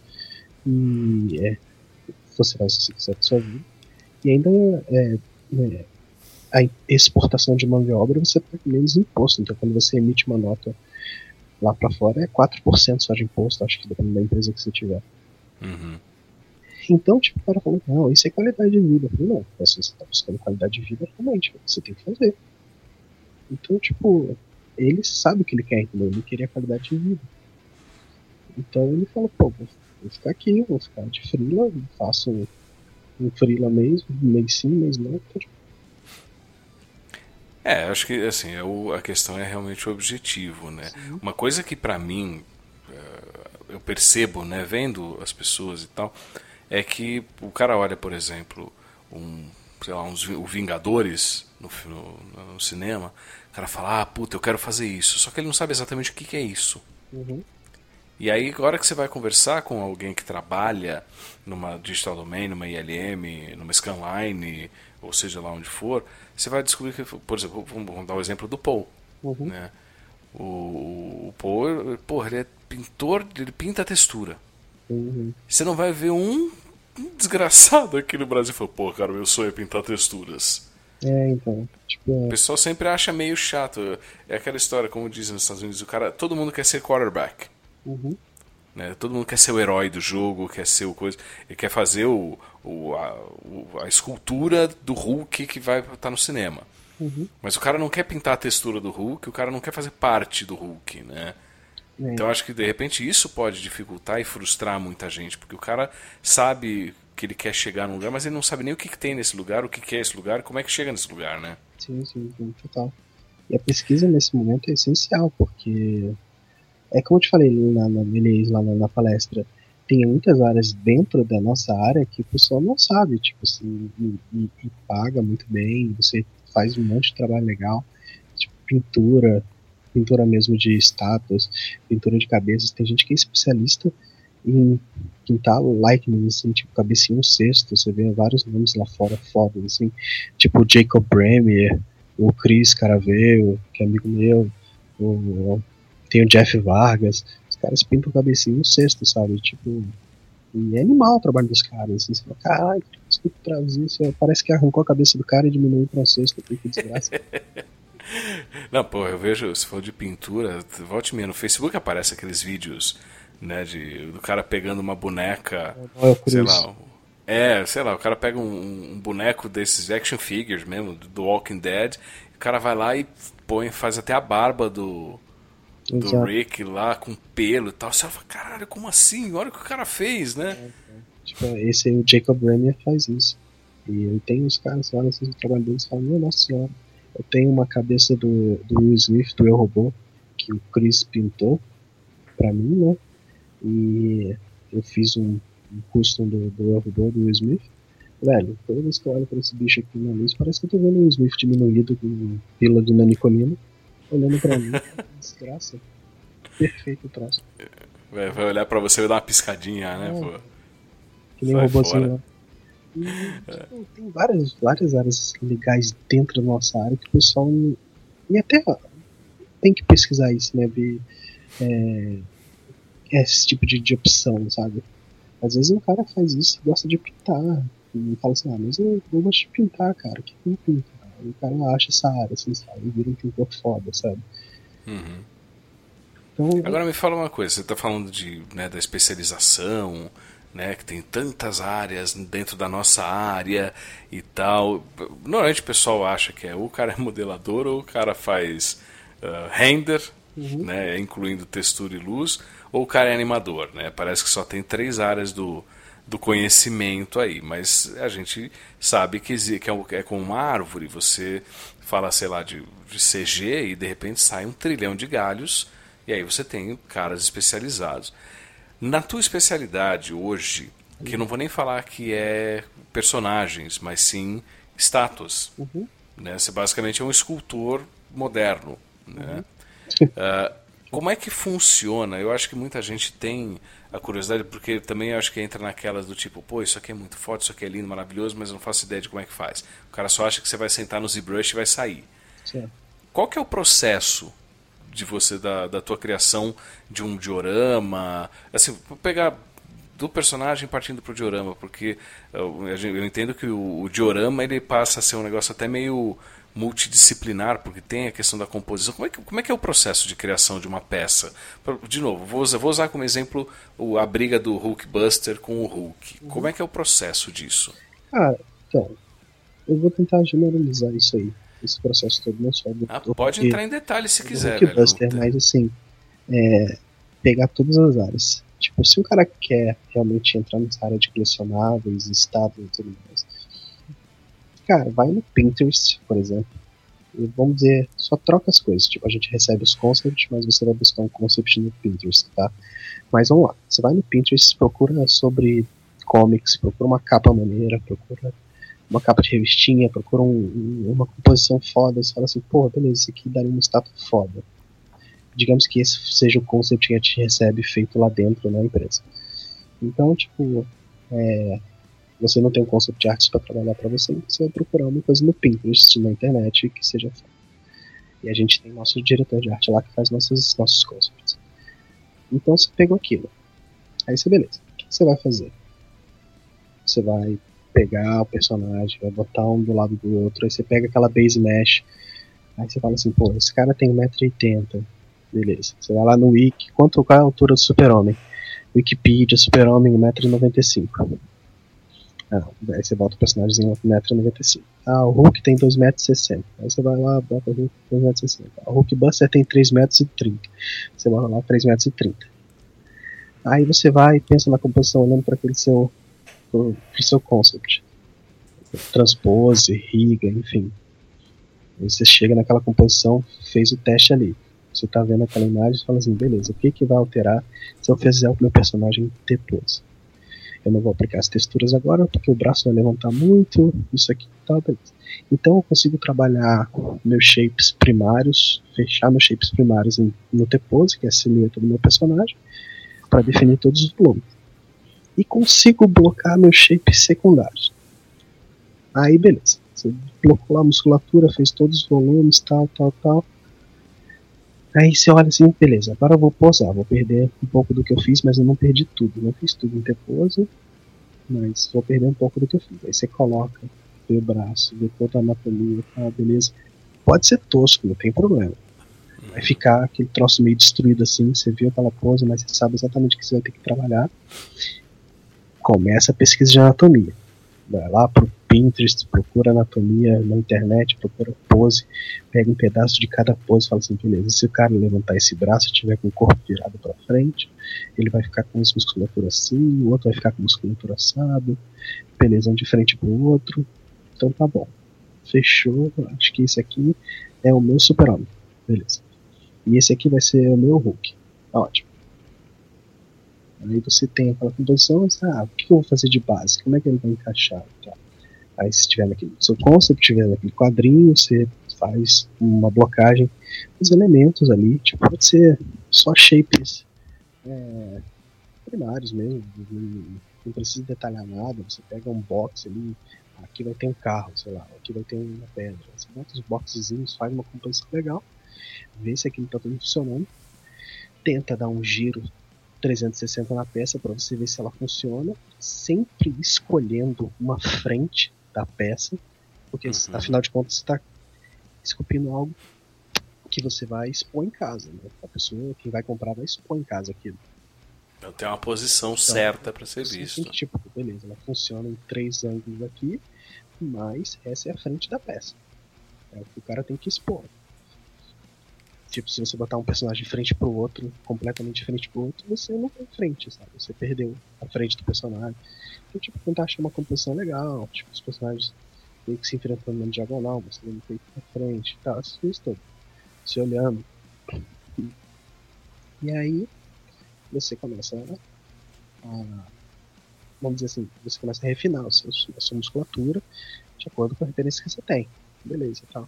E você faz o que você quiser com sua vida. E ainda a exportação de mão de obra você paga menos imposto. Então quando você emite uma nota lá pra fora é 4% só de imposto, acho que dependendo da empresa que você tiver. Uhum. Então, tipo, o cara falou, não, isso é qualidade de vida. Eu falei, não, se você tá buscando qualidade de vida, realmente, você tem que fazer. Então, tipo, ele sabe o que ele quer, entendeu? Ele queria qualidade de vida. Então ele falou, pô, vou ficar aqui, vou ficar de freela, faço um freela mês sim, mês não. Então, tipo, Acho que assim, a questão é realmente o objetivo, né? sim. Uma coisa que pra mim eu percebo, né, vendo as pessoas e tal, é que o cara olha, por exemplo, sei lá, o Vingadores no cinema, o cara fala, puta, eu quero fazer isso, só que ele não sabe exatamente o que é isso. Uhum. E aí, agora que você vai conversar com alguém que trabalha numa Digital Domain, numa ILM, numa Scanline, ou seja lá onde for, você vai descobrir que, por exemplo, vamos dar o exemplo do Paul. Uhum. Né? O Paul, porra, ele é pintor, ele pinta a textura. Uhum. Você não vai ver um desgraçado aqui no Brasil falando, pô, cara, meu sonho é pintar texturas. Então, tipo, O pessoal sempre acha meio chato. É aquela história, como dizem nos Estados Unidos, todo mundo quer ser quarterback. uhum. Né? Todo mundo quer ser o herói do jogo, quer ser o coisa. Ele quer fazer a escultura do Hulk que vai estar no cinema. Uhum. Mas o cara não quer pintar a textura do Hulk, o cara não quer fazer parte do Hulk, né? Então acho que de repente isso pode dificultar e frustrar muita gente, porque o cara sabe que ele quer chegar num lugar, mas ele não sabe nem o que tem nesse lugar, o que é esse lugar, como é que chega nesse lugar, né? Sim, total. E a pesquisa nesse momento é essencial, porque como eu te falei na palestra, tem muitas áreas dentro da nossa área que o pessoal não sabe, tipo assim, e paga muito bem, você faz um monte de trabalho legal, tipo pintura mesmo de estátuas, pintura de cabeças, tem gente que é especialista em pintar lightning, assim, tipo cabecinha no cesto, você vê vários nomes lá fora fodas, assim, tipo o Jacob Bremer, o Chris Caraveo, que é amigo meu, tem o Jeff Vargas, os caras pintam cabecinha no cesto, sabe, tipo, e é animal o trabalho dos caras, assim, você fala, caralho, que trazer isso, parece que arrancou a cabeça do cara e diminuiu para o cesto, que desgraça. Não, pô, eu vejo, se for de pintura, volte e meia, no Facebook aparece aqueles vídeos, né, do cara pegando uma boneca, sei lá, o cara pega um boneco desses action figures mesmo, do Walking Dead, o cara vai lá e faz até a barba do Exato. Rick lá com pelo e tal. Você fala, caralho, como assim? Olha o que o cara fez, né? Tipo, esse aí, o Jacob Ramier faz isso. E eu tenho os caras, olha assim, o trabalho deles e falam, meu nossa senhora, eu tenho uma cabeça do Will Smith, do Eu Robô, que o Chris pintou pra mim, né? E eu fiz um custom do Eu Robô, do Will Smith. Velho, toda vez que eu olho pra esse bicho aqui na luz, parece que eu tô vendo o Will Smith diminuído com pílula de nanicolina, olhando pra mim. Desgraça. Perfeito o troço. Vai olhar pra você e dar uma piscadinha, né? Pô. Que nem um robôzinho lá. E, tipo, tem várias áreas legais dentro da nossa área que o pessoal. E até tem que pesquisar isso, né? Ver esse tipo de opção, sabe? Às vezes um cara faz isso e gosta de pintar. E fala assim, mas eu gosto de pintar, cara. O que eu pinto? E o cara acha essa área, assim, sabe? E vira um pintor foda, sabe? Uhum. Então, agora me fala uma coisa, você tá falando da especialização, né, que tem tantas áreas dentro da nossa área e tal. Normalmente o pessoal acha que ou o cara é modelador ou o cara faz render, né, incluindo textura e luz, ou o cara é animador, né? Parece que só tem 3 áreas do conhecimento aí, mas a gente sabe que é como uma árvore. Você fala, sei lá, de CG e de repente sai 1 trilhão de galhos e aí você tem caras especializados. Na tua especialidade hoje, que eu não vou nem falar que é personagens, mas sim estátuas, né? Você basicamente é um escultor moderno, né? Como é que funciona? Eu acho que muita gente tem a curiosidade, porque também eu acho que entra naquelas do tipo, pô, isso aqui é muito forte, isso aqui é lindo, maravilhoso, mas eu não faço ideia de como é que faz. O cara só acha que você vai sentar no ZBrush e vai sair. certo. Qual que é o processo de você, da tua criação de um diorama? Assim, vou pegar do personagem partindo pro diorama, porque eu entendo que o diorama ele passa a ser um negócio até meio multidisciplinar, porque tem a questão da composição. Como é que é o processo de criação de uma peça? De novo, vou usar como exemplo a briga do Hulkbuster com o Hulk. Como é que é o processo disso? Então, eu vou tentar generalizar isso aí, esse processo todo, não só do pode entrar em detalhes se quiser, Hulkbuster, mas assim, pegar todas as áreas. Tipo, se o cara quer realmente entrar nessa área de colecionáveis, estátuas e tudo mais, cara, vai no Pinterest, por exemplo, e vamos dizer, só troca as coisas. Tipo, a gente recebe os concepts, mas você vai buscar um concept no Pinterest, tá? Mas vamos lá, você vai no Pinterest, procura sobre comics, procura uma capa maneira, procura uma capa de revistinha, procura uma composição foda, você fala assim, pô, beleza, isso aqui daria uma estátua foda. Digamos que esse seja o concept que a gente recebe feito lá dentro na empresa. Então, tipo, você não tem um concept arts para trabalhar para você, você vai procurar uma coisa no Pinterest, na internet, que seja foda. E a gente tem nosso diretor de arte lá que faz nossos concepts. Então você pegou aquilo. Aí você, beleza, o que você vai fazer? Você vai pegar o personagem, vai botar um do lado do outro, aí você pega aquela base mesh, aí você fala assim, pô, esse cara tem 1,80m, beleza. Você vai lá no Wiki, qual é a altura do Super-Homem? Wikipedia, Super-Homem, 1,95m. Aí você bota o personagem em 1,95m. O Hulk tem 2,60m. Aí você vai lá, bota o Hulk 2,60m. O Hulkbuster tem 3,30m. Você bota lá 3,30m. Aí você vai e pensa na composição, olhando para aquele pro seu concept. Transpose, riga, enfim. Aí você chega naquela composição, fez o teste ali. Você tá vendo aquela imagem e fala assim, beleza, o que vai alterar se eu fizer o meu personagem depois? Eu não vou aplicar as texturas agora, porque o braço vai levantar muito, isso aqui e tal, beleza. Então eu consigo trabalhar meus shapes primários, fechar meus shapes primários no T-pose, que é a silhueta do meu personagem, para definir todos os volumes. E consigo blocar meus shapes secundários. Aí beleza, você blocou lá a musculatura, fez todos os volumes, tal. Aí você olha assim, beleza, agora eu vou posar, vou perder um pouco do que eu fiz, mas eu não perdi tudo. Não fiz tudo em T-pose, mas vou perder um pouco do que eu fiz. Aí você coloca, vê o braço, vê toda a anatomia, beleza. Pode ser tosco, não tem problema. Vai ficar aquele troço meio destruído assim, você viu aquela pose, mas você sabe exatamente o que você vai ter que trabalhar. Começa a pesquisa de anatomia. Vai lá, Pinterest, procura anatomia na internet, procura pose, pega um pedaço de cada pose e fala assim, beleza, se o cara levantar esse braço e tiver com o corpo virado para frente, ele vai ficar com as musculaturas assim, o outro vai ficar com musculatura assado, beleza, um de frente pro outro, então tá bom. Fechou, acho que esse aqui é o meu super-homem, beleza. E esse aqui vai ser o meu Hulk, tá ótimo. Aí você tem aquela composição, o que eu vou fazer de base? Como é que ele vai encaixar? Tá. Aí se tiver naquele seu concept, tiver naquele quadrinho, você faz uma blocagem dos elementos ali, tipo, pode ser só shapes primários mesmo, não precisa detalhar nada, você pega um box ali, aqui vai ter um carro, sei lá, aqui vai ter uma pedra, você bota os boxezinhos, faz uma composição legal, vê se aquilo tá tudo funcionando, tenta dar um giro 360 na peça para você ver se ela funciona, sempre escolhendo uma frente da peça, porque afinal de contas você está esculpindo algo que você vai expor em casa, né? A pessoa que vai comprar vai expor em casa aquilo. Então tem uma posição certa para ser visto. Tipo, beleza, ela funciona em 3 ângulos aqui, mas essa é a frente da peça. É o que o cara tem que expor. Tipo, se você botar um personagem de frente pro outro, completamente de frente pro outro, você não tem frente, sabe? Você perdeu a frente do personagem. Então, tipo, tentar achar uma composição legal, tipo, os personagens meio que se enfrentando na diagonal, você não tem pra frente e tal, essas coisas todas. Se olhando. E aí, você começa vamos dizer assim, você começa a refinar a sua musculatura de acordo com a referência que você tem. Beleza e tal.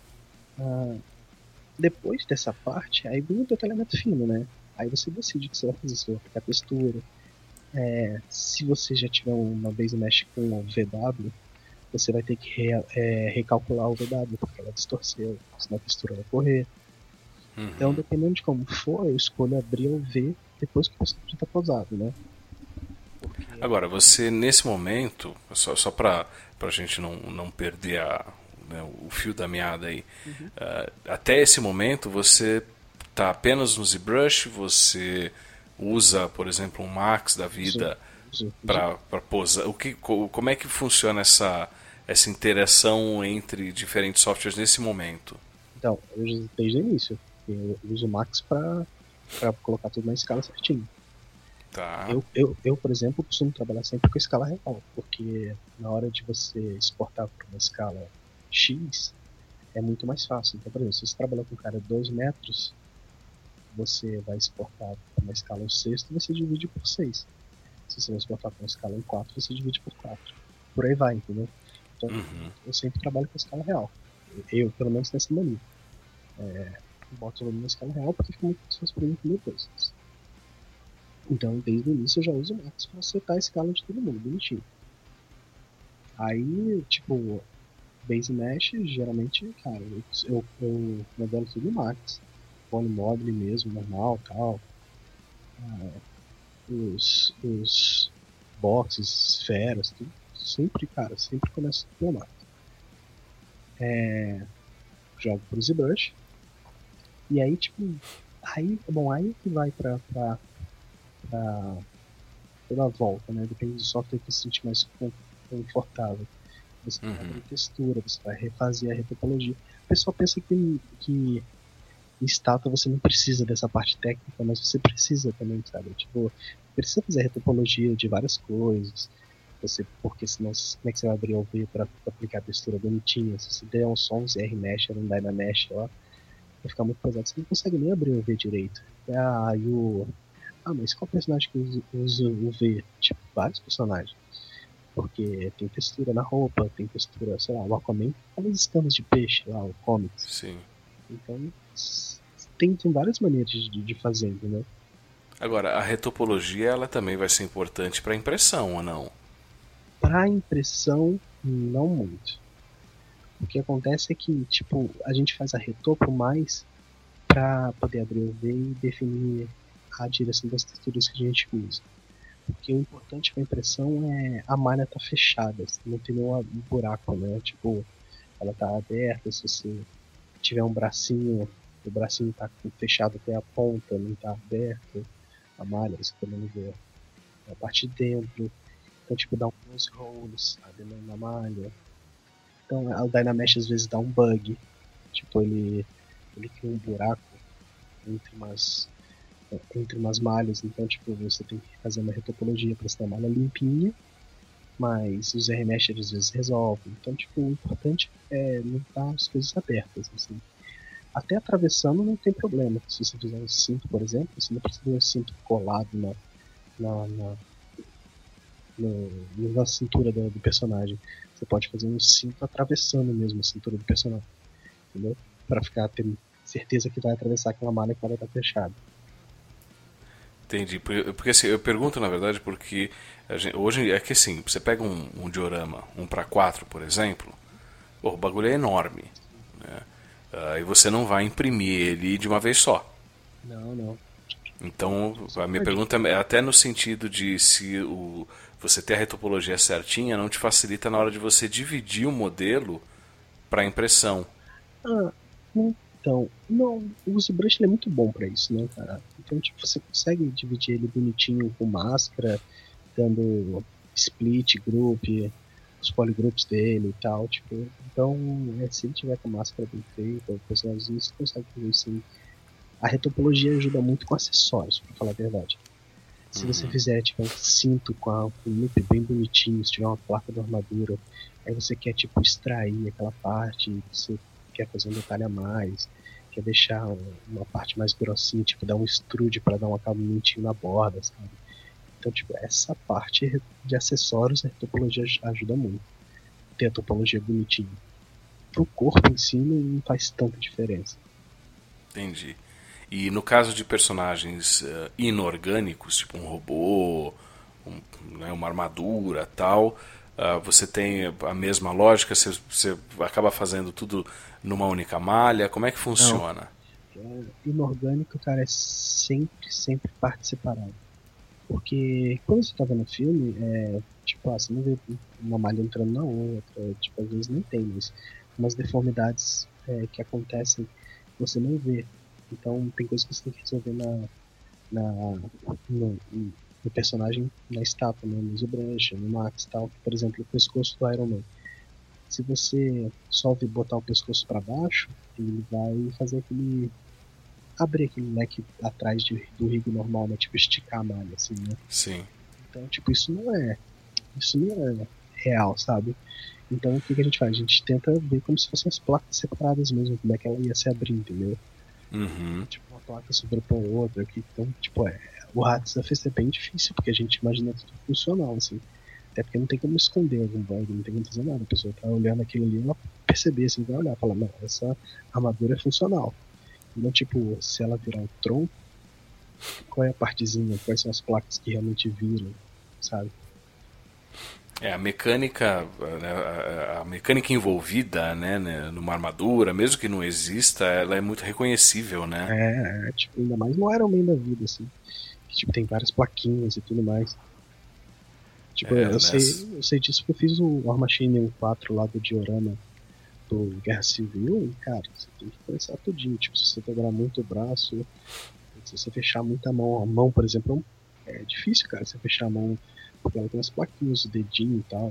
Depois dessa parte, aí vem o detalhamento fino, né? Aí você decide o que você vai fazer, se você vai aplicar textura. Se você já tiver uma base mesh com o VW, você vai ter que recalcular o VW, porque ela distorceu, senão a textura vai correr. Então, dependendo de como for, eu escolho abrir ou ver depois que o personagem está pausado, né? Agora, você nesse momento, só para a gente não perder o fio da meada aí, até esse momento você está apenas no ZBrush, você usa, por exemplo, um Max da vida para posar. Como é que funciona essa interação entre diferentes softwares nesse momento? Então, desde o início, eu uso o Max para colocar tudo na escala certinho. Tá. Eu, por exemplo, costumo trabalhar sempre com a escala real, porque na hora de você exportar para uma escala X, é muito mais fácil. Então, por exemplo, se você trabalhar com um cara de 2 metros, você vai exportar para uma escala 1/6, você divide por 6. Se você vai exportar para uma escala 1/4, você divide por 4. Por aí vai, entendeu? Então, eu sempre trabalho com a escala real. Eu, pelo menos, nessa mania. Boto o na escala real porque fica muito fácil para mim depois. Então, desde o início eu já uso o Max para acertar a escala de todo mundo, bonitinho. Aí, tipo, Base Mesh, geralmente, cara, eu modelo tudo no Max. Polymodel mesmo, normal, tal. Os boxes, esferas, tudo. Sempre, cara, sempre começo pelo Max. Jogo pro ZBrush. E aí, tipo, aí que vai pra toda a volta, né? Depende do software que você se sente mais confortável. Você vai abrir textura, você vai refazer a retopologia. O pessoal pensa que em estátua você não precisa dessa parte técnica, mas você precisa também, sabe? Tipo, precisa fazer a retopologia de várias coisas. Porque senão, como é que você vai abrir o OV para aplicar a textura bonitinha? Se você der só um ZR Mesh, um Dynamesh lá, vai ficar muito pesado. Você não consegue nem abrir o OV direito. Mas qual personagem que usa o V? Tipo, vários personagens. Porque tem textura na roupa, tem textura, sei lá, o Aquaman, aquelas escamas de peixe lá, o comics. Sim. Então, tem várias maneiras de fazer, entendeu? Agora, a retopologia ela também vai ser importante para impressão, ou não? Para impressão, não muito. O que acontece é que, tipo, a gente faz a retopo mais para poder abrir o V e definir a direção das texturas que a gente usa. Porque o importante para a impressão é a malha tá fechada, não tem nenhum buraco, né? Tipo, ela tá aberta, se você tiver um bracinho, o bracinho tá fechado até a ponta, não tá aberto, a malha, você também vê a parte de dentro. Então, tipo, dá uns rolls, sabe, na malha. Então, o Dynamesh às vezes dá um bug. Tipo, ele cria um buraco entre umas malhas. Então, tipo, você tem que fazer uma retopologia para essa malha limpinha. Mas os R-Meshers às vezes resolvem. Então, tipo, o importante é não estar as coisas abertas, assim. Até atravessando não tem problema. Se você fizer um cinto, por exemplo, você não precisa de um cinto colado na cintura do personagem. Você pode fazer um cinto atravessando mesmo a cintura do personagem, entendeu? Pra ficar tendo certeza que vai atravessar aquela malha que ela tá fechada. Entendi. Porque assim, eu pergunto na verdade porque hoje é que assim, você pega um diorama 1:4, por exemplo, o bagulho é enorme, né? E você não vai imprimir ele de uma vez só. Não. Então, a minha pergunta é até no sentido de se você ter a retopologia certinha não te facilita na hora de você dividir o modelo para impressão. Então, não, o ZBrush é muito bom pra isso, né, cara? Então, tipo, você consegue dividir ele bonitinho com máscara, dando split, group, os polygroups dele e tal, tipo, então, se ele tiver com a máscara bem feita, o personagem, você consegue fazer isso aí. A retopologia ajuda muito com acessórios, pra falar a verdade. Se você fizer tipo um cinto com um loop bem bonitinho, se tiver uma placa de armadura, aí você quer tipo extrair aquela parte, você quer fazer um detalhe a mais, quer deixar uma parte mais grossinha, tipo dar um extrude para dar um acabamentinho na borda, sabe? Então, tipo, essa parte de acessórios a topologia ajuda muito. Ter a topologia bonitinha. Pro corpo em si não faz tanta diferença. Entendi. E no caso de personagens inorgânicos, tipo um robô, uma armadura tal, você tem a mesma lógica? Você acaba fazendo tudo numa única malha? Como é que funciona? Inorgânico, cara, é sempre parte separada. Porque quando você tá vendo o filme, tipo, você não vê uma malha entrando na outra, tipo, às vezes nem tem, mas umas deformidades que acontecem você não vê. Então tem coisas que você tem que resolver no personagem, na estátua, né? No ZBrush, no Max e tal. Por exemplo, o pescoço do Iron Man. Se você só botar o pescoço para baixo, ele vai fazer abrir aquele leque atrás do rig normal, né? Tipo, esticar a malha, assim, né? Sim. Então, tipo, isso não é real, sabe? Então, o que a gente faz? A gente tenta ver como se fossem as placas separadas mesmo, como é que ela ia se abrir, entendeu? Tipo, uma placa sobrepõe outra, então, tipo, o Hatsa fez é bem difícil, porque a gente imagina tudo funcional, assim. Até porque não tem como esconder algum bug, não tem como fazer nada. A pessoa tá olhando aquilo ali, ela perceber, assim, vai olhar, falar, não, essa armadura é funcional. Então, tipo, se ela virar um tronco, qual é a partezinha, quais são as placas que realmente viram, sabe? A mecânica, a mecânica envolvida, né, numa armadura, mesmo que não exista, ela é muito reconhecível, né? Tipo, ainda mais no Iron Man da vida, assim. Que, tipo, tem várias plaquinhas e tudo mais. Tipo, eu sei disso porque eu fiz o War Machine 4 lá do diorama do Guerra Civil, e, cara, você tem que começar tudinho. Tipo, se você dobrar muito o braço, se você fechar muito a mão, por exemplo, é difícil, cara, você fechar a mão, porque ela tem umas plaquinhas, o dedinho e tal.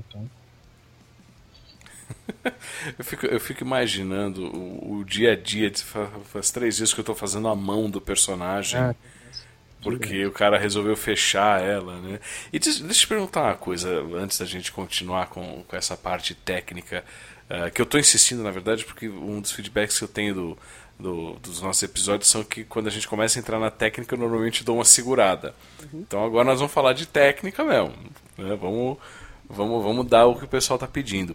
Eu fico imaginando o dia a dia. Faz 3 dias que eu tô fazendo a mão do personagem. Porque o cara resolveu fechar ela, né? E deixa eu te perguntar uma coisa antes da gente continuar com essa parte técnica, que eu tô insistindo, na verdade, porque um dos feedbacks que eu tenho dos nossos episódios são que quando a gente começa a entrar na técnica, eu normalmente dou uma segurada. Então agora nós vamos falar de técnica mesmo, né? Vamos dar o que o pessoal tá pedindo.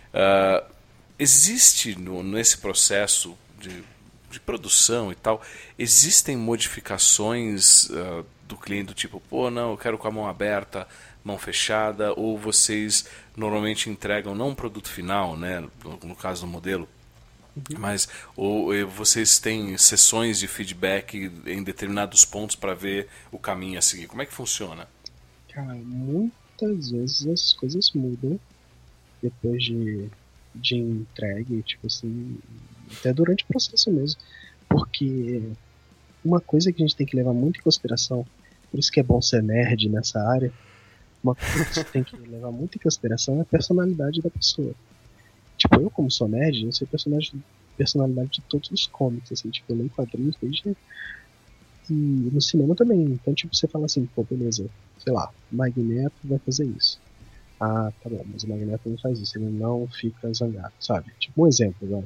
Existe nesse processo de produção e tal, existem modificações do cliente do tipo, pô, não, eu quero com a mão aberta, mão fechada, ou vocês normalmente entregam não um produto final, né, no caso do modelo, mas ou vocês têm sessões de feedback em determinados pontos para ver o caminho a seguir? Como é que funciona? Cara, muitas vezes as coisas mudam depois de entregue, tipo assim, até durante o processo mesmo. Porque uma coisa que a gente tem que levar muito em consideração, por isso que é bom ser nerd nessa área, Uma coisa que você tem que levar muito em consideração é a personalidade da pessoa. Tipo, eu como sou nerd, eu sei personalidade de todos os comics, assim, tipo, eu leio quadrinhos desde... E no cinema também. Então, tipo, você fala assim, pô, beleza, sei lá, Magneto vai fazer isso. Ah, tá bom, mas o Magneto não faz isso, ele não fica zangado, sabe? Tipo, um exemplo, vai.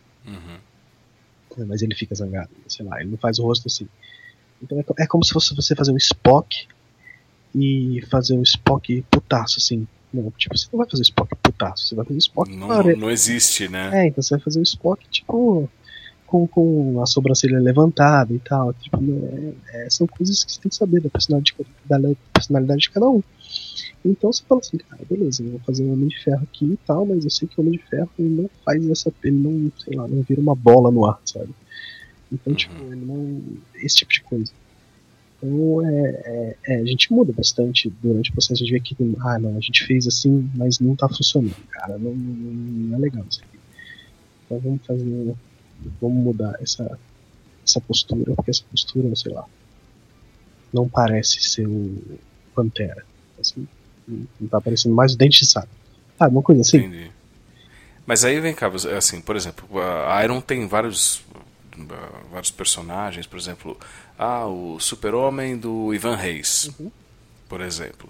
Mas ele fica zangado, sei lá, ele não faz o rosto assim. Então é como se fosse você fazer um Spock e fazer um Spock putaço, assim. Não, tipo, você não vai fazer um Spock putaço, você vai fazer um Spock... Não existe, né? Então você vai fazer um Spock, tipo... Com a sobrancelha levantada e tal. Tipo, são coisas que você tem que saber da personalidade de cada um. Então você fala assim, cara, beleza, eu vou fazer um Homem de Ferro aqui e tal, mas eu sei que o Homem de Ferro ele não faz ele não, sei lá, não vira uma bola no ar, sabe? Então, tipo, ele não... Esse tipo de coisa. Então, a gente muda bastante durante o processo. A gente vê que, não, a gente fez assim, mas não tá funcionando, cara, não é legal isso aqui. Então vamos mudar essa postura, porque essa postura, sei lá, não parece ser o Pantera. Assim, não tá parecendo mais o Dente de Sabre. Uma coisa assim. Entendi. Mas aí vem cá, assim, por exemplo, a Iron tem vários personagens, por exemplo, o Super-Homem do Ivan Reis, por exemplo.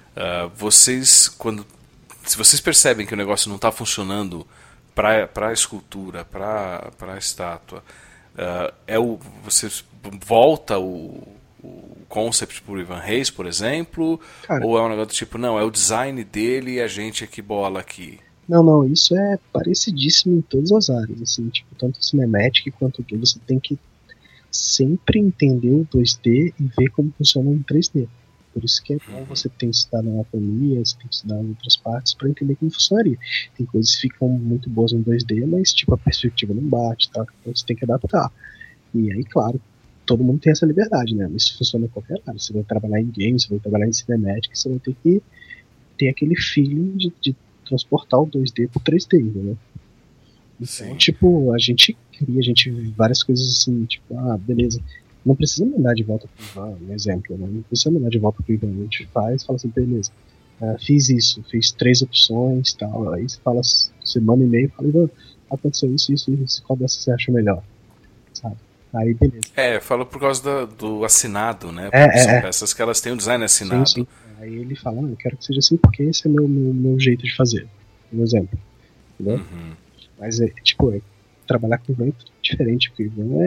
Se vocês percebem que o negócio não está funcionando para a escultura, para a estátua, você volta o concept pro Ivan Reis, por exemplo, cara, ou é um negócio do tipo, não, é o design dele e a gente é que bola aqui? Não, isso é parecidíssimo em todas as áreas, assim, tipo, tanto cinematic quanto tudo, você tem que sempre entender o 2D e ver como funciona em 3D. Por isso que é bom você tem que estudar na anatomia, você tem que estudar em outras partes para entender como funcionaria. Tem coisas que ficam muito boas em 2D, mas tipo a perspectiva não bate, tá? Então você tem que adaptar. E aí, claro, todo mundo tem essa liberdade, né? Isso funciona em qualquer área. Você vai trabalhar em games, você vai trabalhar em cinematic, você vai ter que ter aquele feeling de transportar o 2D pro 3D, né? Então, Sim. tipo, a gente vive várias coisas assim, tipo, beleza. Não precisa mandar de volta pro Ivan, um exemplo, né? Não precisa mandar de volta pro Ivan. A gente faz, fala assim, beleza, fiz isso, fiz 3 opções e tal. Aí você manda um e-mail e fala, Ivan, aconteceu isso, qual dessas você acha melhor? Sabe? Aí, beleza. Eu falo por causa do assinado, né? São peças que elas têm um design assinado. Sim. Aí ele fala, eu quero que seja assim porque esse é meu jeito de fazer. Um exemplo. Entendeu? Mas trabalhar com o Ivan é tudo diferente, porque o Ivan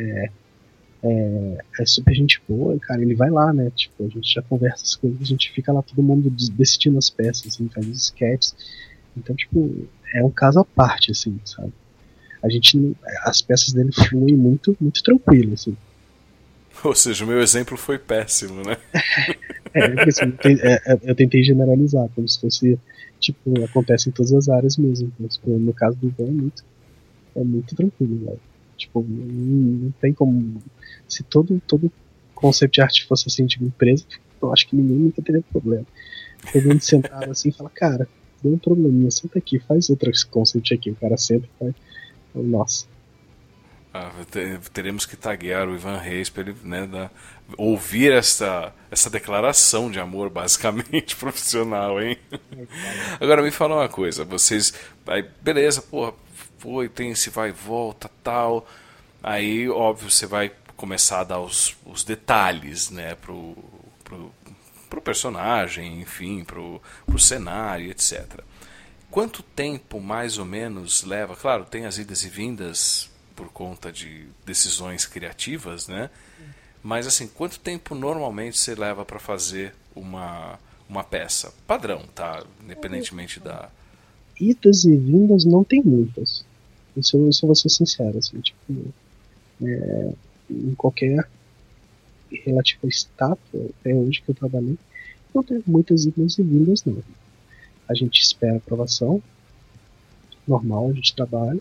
é super gente boa, e cara, ele vai lá, né? Tipo, a gente já conversa as coisas, a gente fica lá todo mundo decidindo as peças, assim, faz os sketches. Então, tipo, é um caso à parte, assim, sabe? As peças dele fluem muito, muito tranquilo, assim. Ou seja, o meu exemplo foi péssimo, né? Assim, eu tentei generalizar, como se fosse, tipo, acontece em todas as áreas mesmo. Então, tipo, no caso do Ivan é muito tranquilo, velho. Tipo, não tem como. Se todo concept art fosse assim de uma empresa, eu acho que ninguém nunca teria problema. Todo mundo sentado assim e fala, cara, deu um probleminha, senta aqui, faz outro concept aqui. O cara senta e faz. Nossa. Teremos que taguear o Ivan Reis para ele, né, ouvir essa declaração de amor basicamente profissional, hein? Agora me fala uma coisa, vocês, aí, beleza, porra, tem esse vai e volta, tal, aí óbvio você vai começar a dar os detalhes, né, pro personagem, enfim, pro cenário, etc. Quanto tempo mais ou menos leva? Claro, tem as idas e vindas por conta de decisões criativas, né? Mas assim, quanto tempo normalmente você leva para fazer uma peça? Padrão, tá? Independentemente da... Idas e vindas não tem muitas. Isso eu vou ser sincero, assim, tipo... em qualquer relativo estátua, até hoje que eu trabalhei, não teve muitas idas e vindas, não. A gente espera a aprovação, normal, a gente trabalha,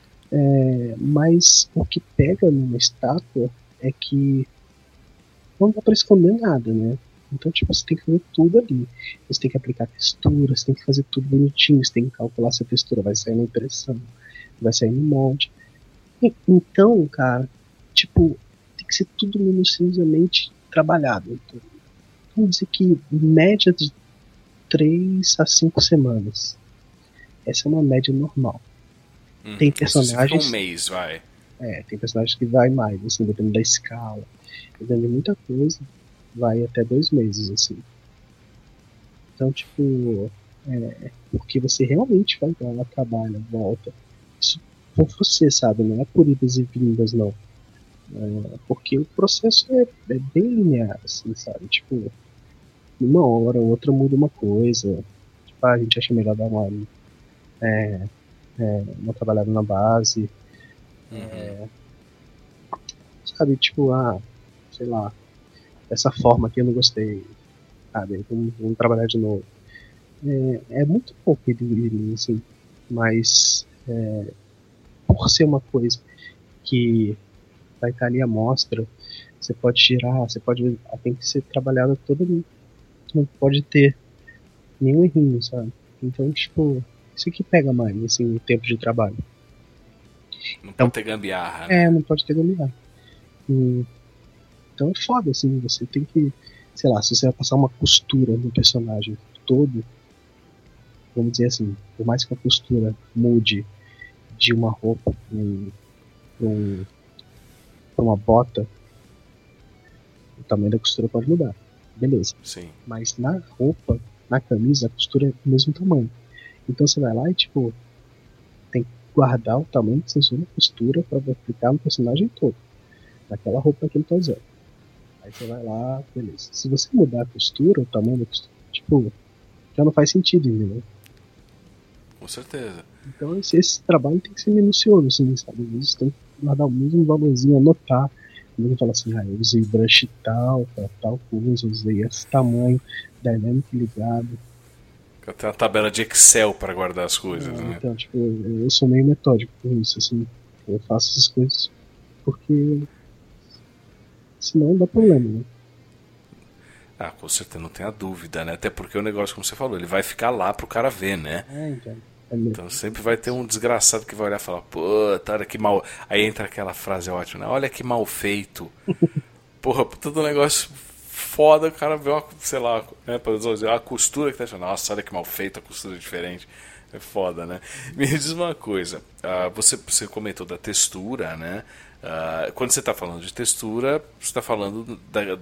mas o que pega numa estátua é que não dá para esconder nada, né? Então, tipo, você tem que fazer tudo ali. Você tem que aplicar textura, você tem que fazer tudo bonitinho, você tem que calcular se a textura vai sair na impressão, vai sair no molde. Então, cara, tipo, tem que ser tudo minuciosamente trabalhado. Então, vamos dizer que média 3 a 5 semanas. Essa é uma média normal. Tem personagens... Fica um mês, vai. Tem personagens que vai mais, assim, dependendo da escala. Dependendo de muita coisa, vai até 2 meses, assim. Então, tipo... porque você realmente vai lá, trabalha, volta. Isso por você, sabe? Não é por idas e vindas, não. Porque o processo é bem linear, assim, sabe? Tipo, uma hora, outra muda uma coisa. Tipo, a gente acha melhor dar uma trabalhada na base. Sabe, tipo, sei lá, dessa forma aqui eu não gostei. Sabe, vamos trabalhar de novo. É muito pouco ele, assim, mas por ser uma coisa que vai estar ali à mostra, você pode tirar, tem que ser trabalhada toda, não pode ter nenhum errinho, sabe? Então, tipo, isso aqui pega mais, assim, o tempo de trabalho. Não pode ter gambiarra, né? Não pode ter gambiarra. Então é foda, assim, você tem que, sei lá, se você vai passar uma costura no personagem todo, vamos dizer assim, por mais que a costura mude de uma roupa para uma bota, o tamanho da costura pode mudar. Beleza. Sim. Mas na roupa, na camisa, a costura é do mesmo tamanho. Então você vai lá e, tipo, tem que guardar o tamanho que você usou na costura para aplicar no personagem todo. Naquela roupa que ele tá usando. Aí você vai lá, beleza. Se você mudar a costura, o tamanho da costura, tipo, já não faz sentido, entendeu? Com certeza. Então esse trabalho tem que ser minucioso, assim, sabe? Às vezes tem que guardar o mesmo valorzinho, anotar. Ele fala assim, eu usei brush tal, pra tal coisa, usei esse tamanho, dynamic ligado. Tem uma tabela de Excel para guardar as coisas, né? Então, tipo, eu sou meio metódico com isso, assim. Eu faço essas coisas porque senão dá problema, né? Com certeza, não tenha dúvida, né? Até porque o negócio, como você falou, ele vai ficar lá pro cara ver, né? Então sempre vai ter um desgraçado que vai olhar e falar, puta, olha que mal. Aí entra aquela frase ótima, né? Olha que mal feito. Porra, todo negócio foda, o cara vê uma, sei lá, né? A costura que tá achando, nossa, olha que mal feito, a costura é diferente. É foda, né? Me diz uma coisa, você comentou da textura, né? Quando você tá falando de textura, você tá falando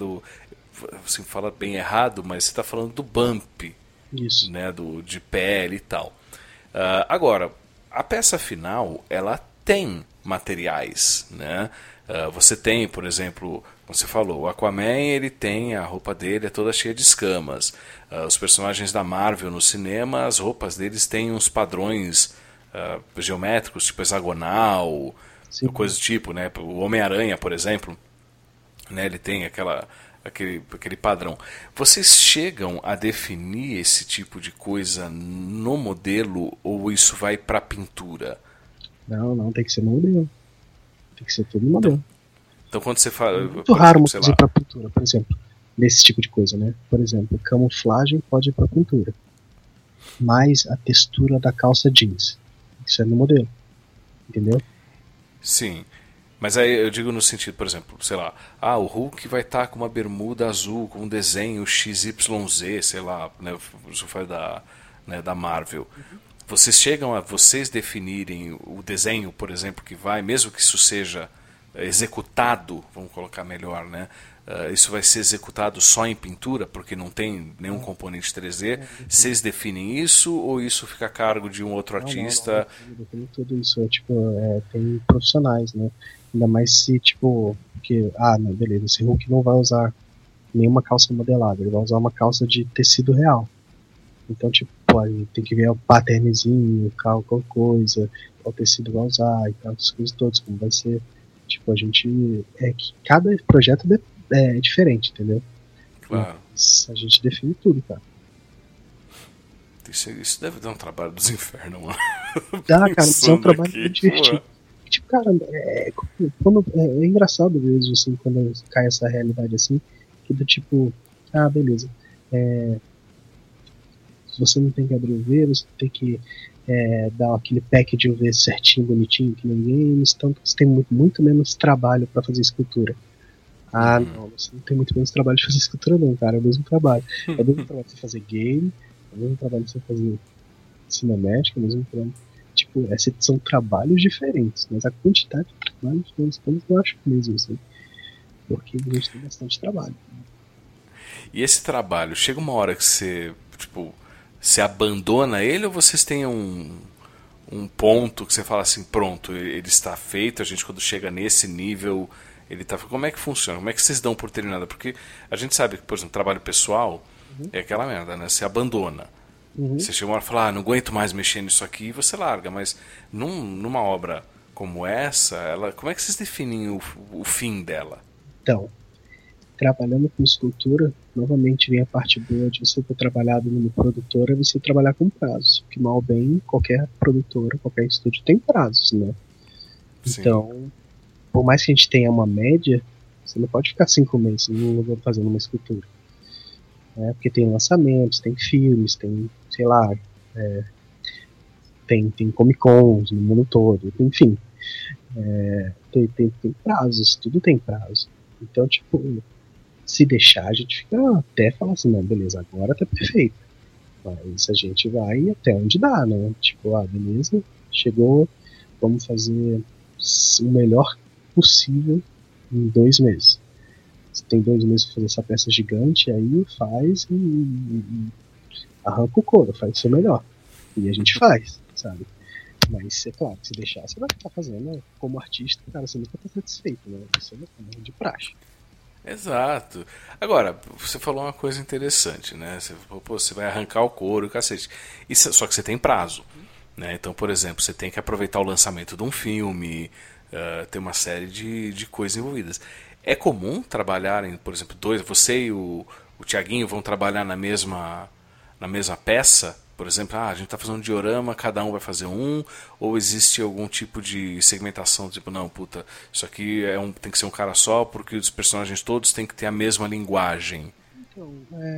você fala bem errado, mas você tá falando do bump. Isso. Né? De pele e tal. Agora, a peça final, ela tem materiais, né? Você tem, por exemplo, como você falou, o Aquaman, ele tem, a roupa dele é toda cheia de escamas. Os personagens da Marvel no cinema, as roupas deles têm uns padrões geométricos, tipo hexagonal, coisa do tipo, né? O Homem-Aranha, por exemplo, né? Ele tem aquele padrão. Vocês chegam a definir esse tipo de coisa no modelo ou isso vai para pintura? Não, tem que ser no modelo. Tem que ser tudo no modelo. Então quando você fala... É muito raro uma coisa ir para pintura, por exemplo. Nesse tipo de coisa, né? Por exemplo, camuflagem pode ir para pintura. Mas a textura da calça jeans. Isso é no modelo. Entendeu? Sim. Mas aí eu digo no sentido, por exemplo, sei lá, o Hulk vai estar com uma bermuda azul, com um desenho XYZ, sei lá, né, isso foi da Marvel. Vocês chegam a vocês definirem o desenho, por exemplo, que vai, mesmo que isso seja executado, vamos colocar melhor, né? Isso vai ser executado só em pintura, porque não tem nenhum componente 3D. Vocês definem isso ou isso fica a cargo de um outro artista? Não, define tudo isso. Tem profissionais, né? Ainda mais se, tipo, porque, não, beleza, esse Hulk não vai usar nenhuma calça modelada, ele vai usar uma calça de tecido real. Então, tipo, aí tem que ver o patternzinho, qual coisa, qual tecido vai usar e tal, essas coisas todas, como vai ser. Tipo, a gente. Que cada projeto é diferente, entendeu? Claro. Mas a gente define tudo, cara. Isso deve dar um trabalho dos infernos, mano. Dá, cara, mas é um trabalho muito divertido. Tipo, cara, é engraçado mesmo, assim, quando cai essa realidade assim, que do tipo, beleza, se você não tem que abrir o V, você tem que dar aquele pack de UV certinho, bonitinho, que ninguém, tanto que você tem muito menos trabalho para fazer escultura. Não, você não tem muito menos trabalho de fazer escultura não, cara, é o mesmo trabalho. É o mesmo trabalho de fazer game, O mesmo trabalho que você fazia cinemática, o mesmo trabalho. Tipo, são trabalhos diferentes, mas a quantidade de trabalhos que nós temos eu acho mesmo, assim. Porque a gente tem bastante trabalho. E esse trabalho, chega uma hora que você abandona ele ou vocês têm um ponto que você fala assim, pronto, ele está feito, a gente quando chega nesse nível, ele tá. Como é que funciona? Como é que vocês dão por terminada? Porque a gente sabe que, por exemplo, trabalho pessoal é aquela merda, né? Você abandona. Uhum. Você chega uma hora e fala, não aguento mais mexer nisso aqui e você larga, mas numa obra como essa, como é que vocês definem o fim dela? Então, trabalhando com escultura, novamente vem a parte boa de você ter trabalhado numa produtora, você trabalhar com prazos. Que mal bem, qualquer produtora, qualquer estúdio tem prazos, né? Sim. Então, por mais que a gente tenha uma média, você não pode ficar 5 meses fazendo uma escultura. Né? Porque tem lançamentos, tem filmes, tem, sei lá, tem Comic Cons no mundo todo, enfim. Tem prazos, tudo tem prazo. Então, tipo, se deixar, a gente fica até falar assim, não, beleza, agora tá perfeito. Mas a gente vai até onde dá, né? Tipo, beleza, chegou, vamos fazer o melhor possível em 2 meses. Você tem 2 meses pra fazer essa peça gigante, aí faz e arranca o couro, faz o seu melhor. E a gente faz, sabe? Mas é claro, se deixar, você vai ficar fazendo, né? Como artista, cara, você nunca tá satisfeito, né? Você não tá de praxe. Exato. Agora, você falou uma coisa interessante, né? Você falou, pô, você vai arrancar o couro e cacete. Só que você tem prazo. Né? Então, por exemplo, você tem que aproveitar o lançamento de um filme, tem uma série de coisas envolvidas. É comum trabalharem, por exemplo, você e o Tiaguinho vão trabalhar na mesma peça? Por exemplo, a gente está fazendo um diorama, cada um vai fazer um, ou existe algum tipo de segmentação, tipo, não, puta, isso aqui tem que ser um cara só, porque os personagens todos têm que ter a mesma linguagem. Então,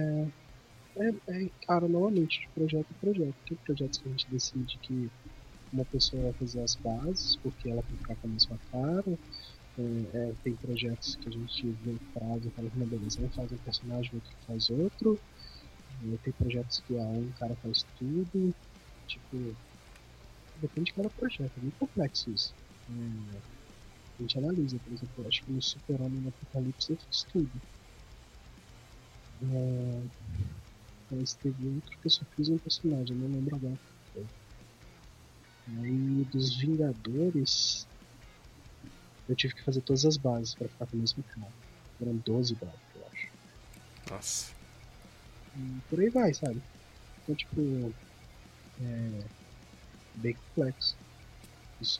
cara, novamente, de projeto a projeto. Tem projetos que a gente decide que uma pessoa vai fazer as bases, porque ela tem que ficar com a mesma cara. Tem projetos que a gente vê o prazo e fala, não, beleza, um faz um personagem, o outro faz outro. Tem projetos que um cara faz tudo. Tipo, depende de cada projeto, é muito complexo isso. A gente analisa, por exemplo, eu acho que no Super-Homem no Apocalipse eu fiz tudo. Mas teve outro que eu só fiz um personagem, não lembro agora qual foi. Aí dos Vingadores eu tive que fazer todas as bases pra ficar com o mesmo cara. Foram 12 bases, eu acho. Nossa. E por aí vai, sabe? Então, tipo, bem complexo. Isso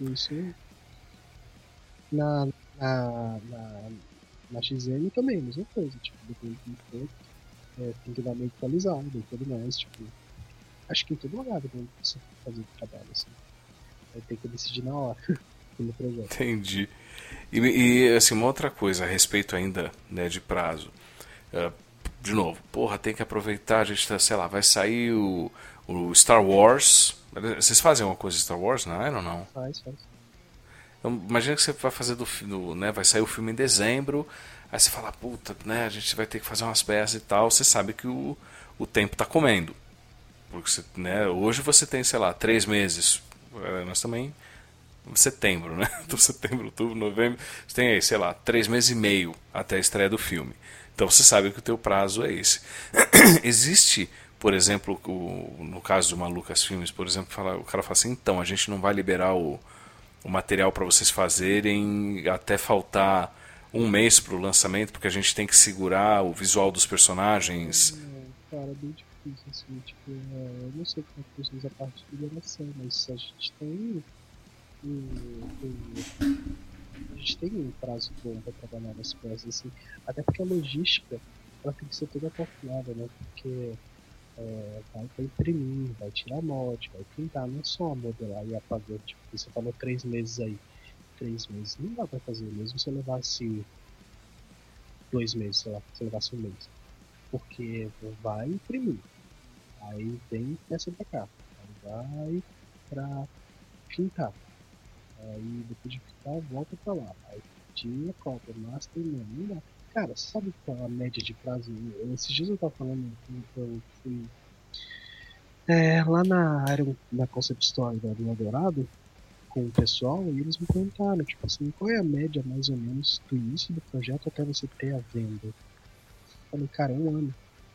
na, na, na, na XM também, mesma coisa. Tipo, depende do que tem que dar meio atualizado e tudo mais. Tipo, acho que em todo lugar quando você fazer o trabalho, assim. Vai ter que decidir na hora no projeto. Entendi. E assim, uma outra coisa a respeito ainda, né, de prazo. De novo, porra, tem que aproveitar, a gente tá, sei lá, vai sair o Star Wars. Vocês fazem alguma coisa de Star Wars na Iron ou não? Faz. Então, imagina que você vai fazer né, vai sair o filme em dezembro, aí você fala, puta, né, a gente vai ter que fazer umas peças e tal, você sabe que o tempo tá comendo. Porque né, hoje você tem, sei lá, 3 meses. Nós também setembro, né? Então, setembro, outubro, novembro. Você tem aí, sei lá, 3 meses e meio até a estreia do filme. Então você sabe que o teu prazo é esse. Existe, por exemplo, no caso do Malucas Filmes, por exemplo, o cara fala assim, então, a gente não vai liberar o material para vocês fazerem até faltar 1 mês para o lançamento, porque a gente tem que segurar o visual dos personagens. Cara, bem difícil, assim, tipo, eu não sei como é que funciona a parte de liberação, mas a gente tem a gente tem um prazo bom para trabalhar nas peças, assim, até porque a logística ela tem que ser toda calculada, né? Porque vai para imprimir, vai tirar molde, vai pintar, não é só modelar e apagar, tipo, você falou 3 meses aí. 3 meses não dá para fazer, mesmo se eu levasse 2 meses, sei lá, se eu levasse 1 mês. Porque vai imprimir, aí vem peça pra cá, aí vai pra pintar. Aí depois de ficar, volta pra lá. Aí tira, cópia, master, não dá. Cara, sabe qual é a média de prazo? Esses dias eu tava falando que eu fui Lá na área da Concept Store do Eldorado, com o pessoal, e eles me perguntaram, tipo assim, qual é a média mais ou menos do início do projeto até você ter a venda? Eu falei, cara, um ano.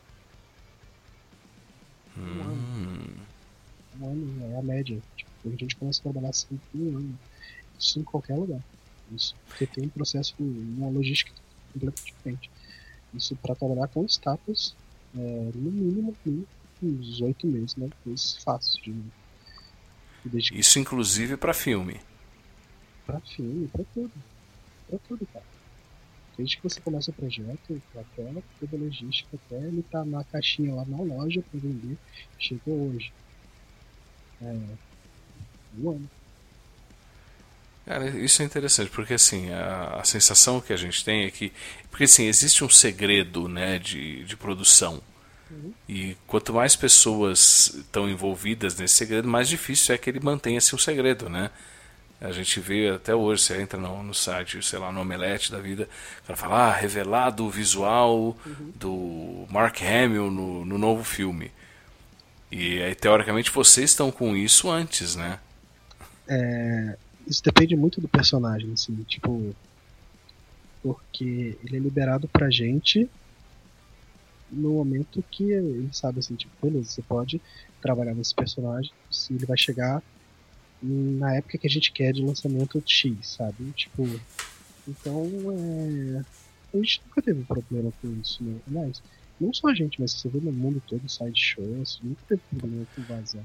Um ano. Um ano é a média. Tipo, a gente começa a trabalhar assim em um ano. Isso em qualquer lugar. Isso porque tem um processo, uma logística completamente diferente. Isso para trabalhar com status, no mínimo uns 8 meses, né? Coisa fácil Isso inclusive para filme. Pra filme, pra tudo, cara. Desde que você começa o projeto, até toda a logística, até ele tá na caixinha lá na loja pra vender, chegou hoje. Um ano. Cara, isso é interessante, porque assim, a sensação que a gente tem é que. Porque assim, existe um segredo, né, de produção. E quanto mais pessoas estão envolvidas nesse segredo, mais difícil é que ele mantenha-se um segredo, né? A gente vê até hoje, você entra no site, sei lá, no Omelete da vida, o cara fala, revelado o visual do Mark Hamill no novo filme. E aí, teoricamente, vocês estão com isso antes, né? Isso depende muito do personagem, assim, tipo. Porque ele é liberado pra gente no momento que ele sabe, assim, tipo, beleza, você pode trabalhar nesse personagem se ele vai chegar na época que a gente quer de lançamento X, sabe? Tipo, então a gente nunca teve problema com isso, né? Mas não só a gente, mas você vê no mundo todo side shows, nunca teve problema com vazar.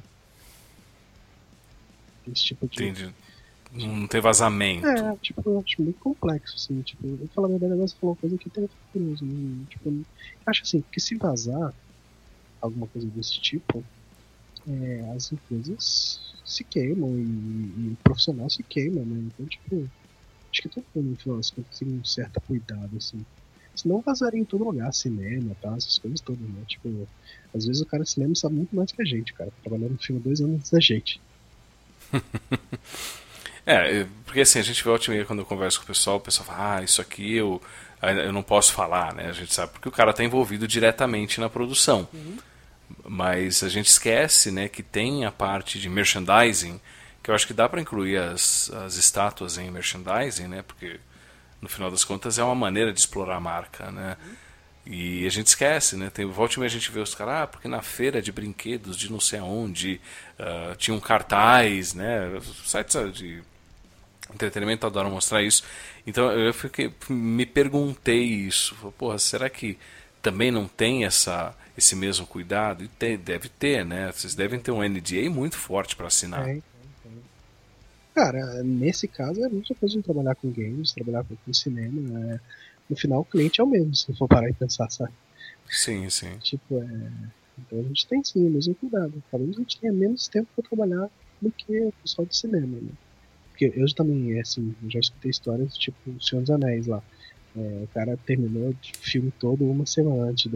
Esse tipo de. Entendi. Não tem vazamento. Tipo, eu acho muito complexo, assim, tipo, eu falo a verdade, agora você falou uma coisa que tem curioso, né? Tipo, eu acho assim, que se vazar alguma coisa desse tipo, as empresas se queimam e o profissional se queima, né? Então, tipo, acho que todo mundo, no final das contas, tem um certo cuidado, assim. Senão vazaria em todo lugar, cinema, tá? Essas coisas todas, né? Tipo, às vezes o cara de cinema sabe muito mais que a gente, cara. Trabalhando no filme 2 anos antes da gente. Porque assim, a gente vê volta e meia quando eu converso com o pessoal fala, isso aqui eu não posso falar, né? A gente sabe porque o cara está envolvido diretamente na produção. Mas a gente esquece, né, que tem a parte de merchandising, que eu acho que dá para incluir as estátuas em merchandising, né? Porque no final das contas é uma maneira de explorar a marca, né? E a gente esquece, né? Volta e meia a gente vê os caras, porque na feira de brinquedos de não sei aonde tinha um cartaz, né? Os sites de entretenimento adoram mostrar isso. Então me perguntei isso. Porra, será que também não tem esse mesmo cuidado? E deve ter, né? Vocês devem ter um NDA muito forte para assinar. Tem. Cara, nesse caso é a mesma coisa de trabalhar com games, trabalhar com cinema. No final o cliente é o mesmo, se for parar e pensar, sabe? Sim, sim. Tipo, então a gente tem sim o mesmo cuidado. Talvez a gente tenha menos tempo para trabalhar do que o pessoal de cinema, né? Porque eu também, assim, já escutei histórias tipo O Senhor dos Anéis lá. O cara terminou o filme todo uma semana antes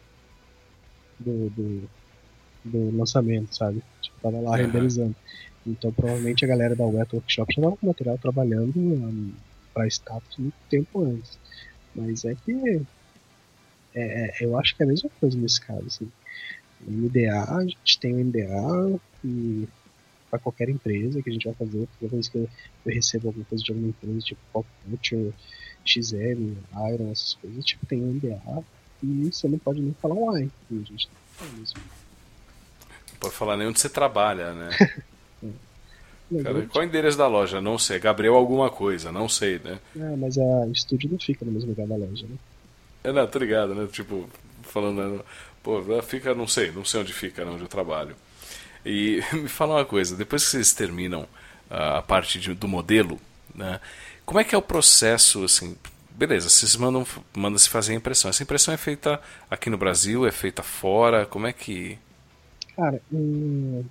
do, do, do lançamento, sabe? Tipo, tava lá renderizando. Então provavelmente a galera da Wet Workshop já tava com o material trabalhando para status muito tempo antes. Mas é que eu acho que é a mesma coisa nesse caso, assim. No NDA, a gente tem o NDA e para qualquer empresa que a gente vai fazer, toda vez que eu recebo alguma coisa de alguma empresa, tipo Pop Culture, XM, Iron, essas coisas, tipo, tem um NDA e você não pode nem falar um ai. A gente não fala isso. Não pode falar nem onde você trabalha, né? Cara, Legal. qual é o endereço da loja? Não sei. Gabriel alguma coisa, não sei, né? Mas o estúdio não fica no mesmo lugar da loja, né? Não, tô ligado, né? Tipo, falando, né? Pô, fica, não sei onde fica, né, onde eu trabalho. E me fala uma coisa, depois que vocês terminam a parte do modelo, né? Como é que é o processo, assim? Beleza, vocês mandam se fazer a impressão. Essa impressão é feita aqui no Brasil, é feita fora? Como é que... Cara, eu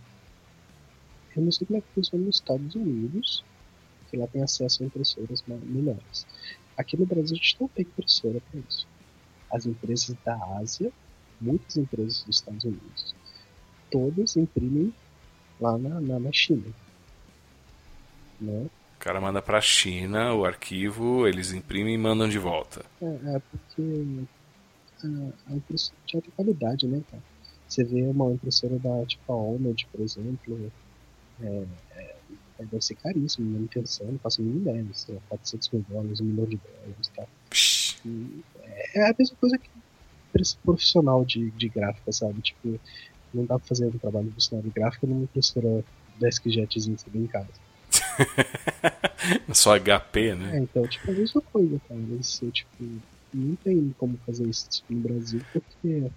não sei como é que funciona nos Estados Unidos, que lá tem acesso a impressoras melhores. Aqui no Brasil a gente não tem impressora para isso. As empresas da Ásia, muitas empresas dos Estados Unidos, todas imprimem lá na China. Né? O cara manda pra China o arquivo, eles imprimem e mandam de volta. Porque a impressora de alta qualidade, né, cara? Você vê uma impressora da tipo a Onad, por exemplo, deve ser caríssimo, manutenção, não faço a mínima ideia, sei lá, $400 mil, $1 milhão e tal. E é a mesma coisa que profissional de gráfica, sabe? Tipo, não dá pra fazer um trabalho de profissional de gráfica numa impressora DeskJetzinha que você tem em casa. Só HP, né? Então, tipo, é a mesma coisa, cara. Isso, tipo, não tem como fazer isso tipo, no Brasil porque,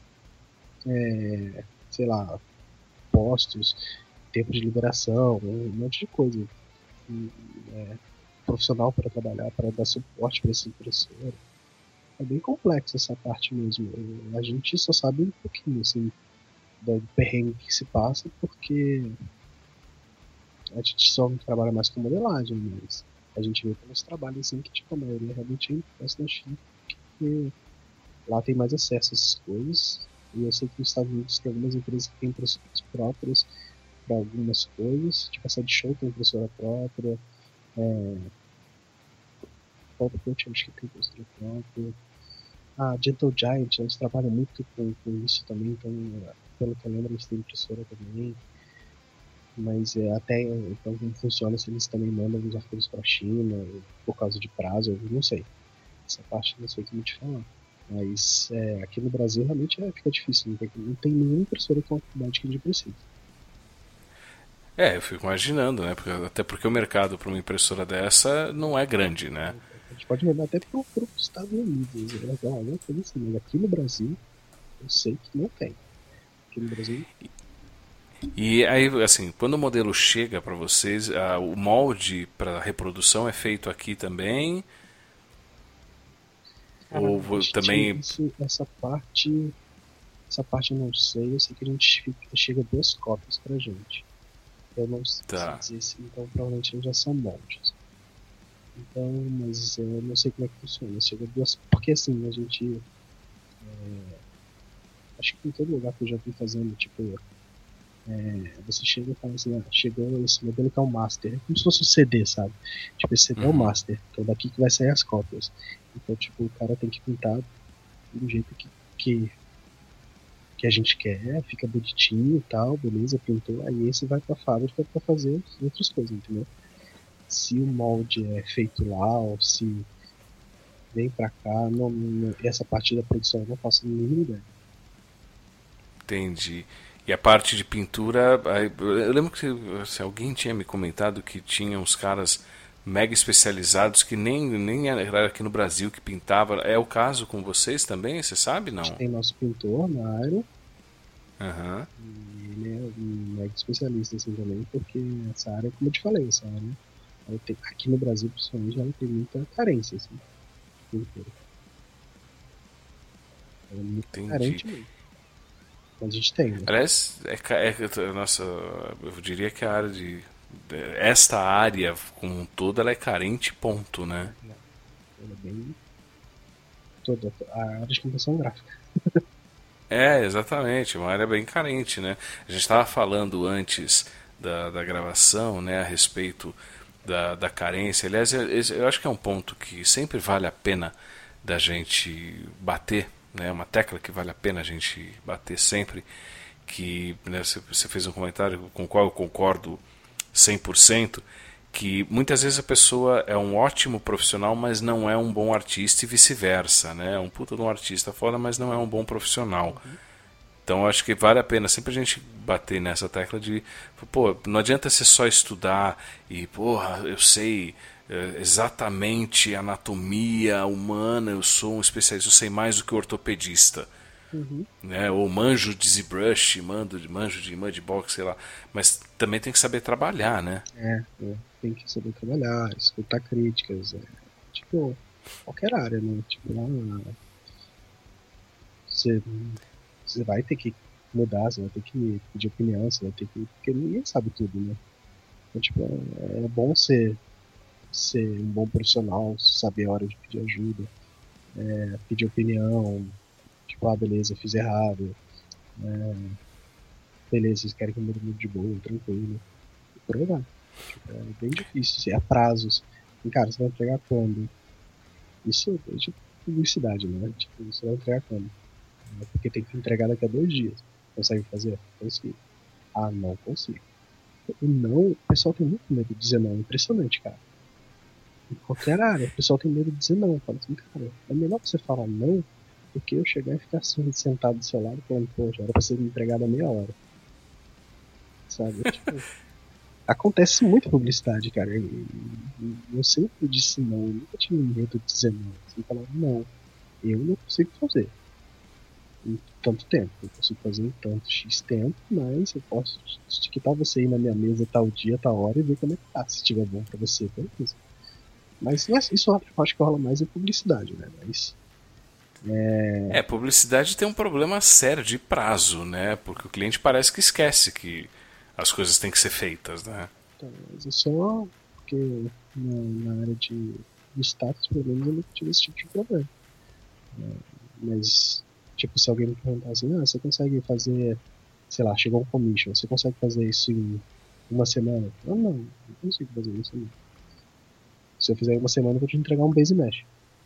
sei lá, postos, tempo de liberação, um monte de coisa. E, profissional para trabalhar, para dar suporte para essa impressora. É bem complexo essa parte mesmo. A gente só sabe um pouquinho, assim, do perrengue que se passa, porque a gente só trabalha mais com modelagem, mas a gente vê pelos trabalhos assim que tipo, a maioria realmente é impressa na China, porque lá tem mais acesso a essas coisas. E eu sei que nos Estados Unidos tem algumas empresas que têm impressoras próprias para algumas coisas, tipo a Sideshow tem impressora própria, PowerPoint acho que tem impressora própria. A Gentle Giant, eles trabalham muito com isso também, então, pelo que eu lembro, eles têm impressora também. Mas até então como funciona se eles também mandam os arquivos para a China por causa de prazo, eu não sei. Essa parte eu não sei como te falar. Mas aqui no Brasil realmente fica difícil, não tem nenhuma impressora com a qualidade que a gente precisa. Eu fico imaginando, né? Até porque o mercado para uma impressora dessa não é grande, né? A gente pode mandar até para os Estados Unidos, alguma coisa assim, mas aqui no Brasil eu sei que não tem. Aqui no Brasil. E aí, assim, quando o modelo chega para vocês, o molde para reprodução é feito aqui também? Ou também. Essa parte eu não sei, eu sei que a gente chega 2 cópias pra gente. Eu não sei dizer se, então provavelmente já são moldes. Então, mas eu não sei como é que funciona. Chega 2, porque assim, a gente acho que em todo lugar que eu já vi fazendo, tipo, você chega e fala assim, chegou esse modelo que é um master, é como se fosse um CD, sabe? Tipo, esse CD é o master, então daqui que vai sair as cópias. Então, tipo, o cara tem que pintar do jeito que a gente quer, fica bonitinho e tal, beleza, pintou, aí esse vai pra fábrica pra fazer outras coisas, entendeu? Se o molde é feito lá, ou se vem pra cá, essa parte da produção eu não faço a mínima ideia. Entendi. E a parte de pintura, eu lembro que se alguém tinha me comentado que tinha uns caras mega especializados que nem era aqui no Brasil que pintava. É o caso com vocês também? Você sabe, não? A gente tem nosso pintor na área. Uhum. E ele é um mega especialista assim também, porque essa área, como eu te falei, essa área aqui no Brasil, principalmente, ela tem muita carência, assim. Pintura. Ela é muito carente mesmo. Mas a gente tem, né? Aliás, nossa, eu diria que a área esta área como um todo ela é carente, ponto, né? Ela é bem toda a área de computação gráfica. Exatamente, uma área bem carente, né? A gente estava falando antes da gravação, né, a respeito da carência. Aliás, eu acho que é um ponto que sempre vale a pena da gente bater, né? Uma tecla que vale a pena a gente bater sempre, que, né, você fez um comentário com o qual eu concordo 100%, que muitas vezes a pessoa é um ótimo profissional, mas não é um bom artista e vice-versa, né? É um puta de um artista foda, mas não é um bom profissional. Então acho que vale a pena sempre a gente bater nessa tecla de, pô, não adianta você só estudar e, porra, eu sei exatamente anatomia humana, eu sou um especialista, eu sei mais do que o ortopedista. Né? Ou manjo de ZBrush, manjo de Mudbox, sei lá. Mas também tem que saber trabalhar, né? Tem que saber trabalhar, escutar críticas, tipo, qualquer área, né? Tipo, lá você vai ter que mudar, você vai ter que pedir opinião, você vai ter que. Porque ninguém sabe tudo, né? Então, tipo, é bom ser um bom profissional, saber a hora de pedir ajuda, pedir opinião, tipo, beleza, eu fiz errado, beleza, vocês querem que eu mude muito de boa, tranquilo, e por aí vai. Tipo, é bem difícil, assim, há prazos. E, cara, você vai entregar quando? Isso é tipo publicidade, né? Tipo, você vai entregar quando? Porque tem que entregar daqui a 2 dias. Consegue fazer? Consigo. Ah, não consigo. O não, o pessoal tem muito medo de dizer não. Impressionante, cara. Em qualquer área, o pessoal tem medo de dizer não. Fala assim, cara, é melhor você falar não do que eu chegar e ficar assim, sentado do seu lado falando, poxa, era pra ser entregado a meia hora. Sabe? Tipo, acontece muita publicidade, cara. Eu sempre disse não, eu nunca tive medo de dizer não. Assim, falar, não, eu não consigo fazer em tanto tempo. Eu consigo fazer em tanto X tempo, mas eu posso etiquetar você aí na minha mesa tal dia, tal hora e ver como é que tá. Se tiver bom pra você, beleza. Mas isso eu acho que rola mais em publicidade, né? Mas. Publicidade tem um problema sério de prazo, né? Porque o cliente parece que esquece que as coisas têm que ser feitas, né? Então, mas é só porque na área de status, pelo menos, eu não tive esse tipo de problema. Mas, tipo, se alguém me perguntar assim, você consegue fazer, sei lá, chegou um commission, você consegue fazer isso em uma semana? Não consigo fazer isso. Não. Se eu fizer em uma semana, eu vou te entregar um base mesh.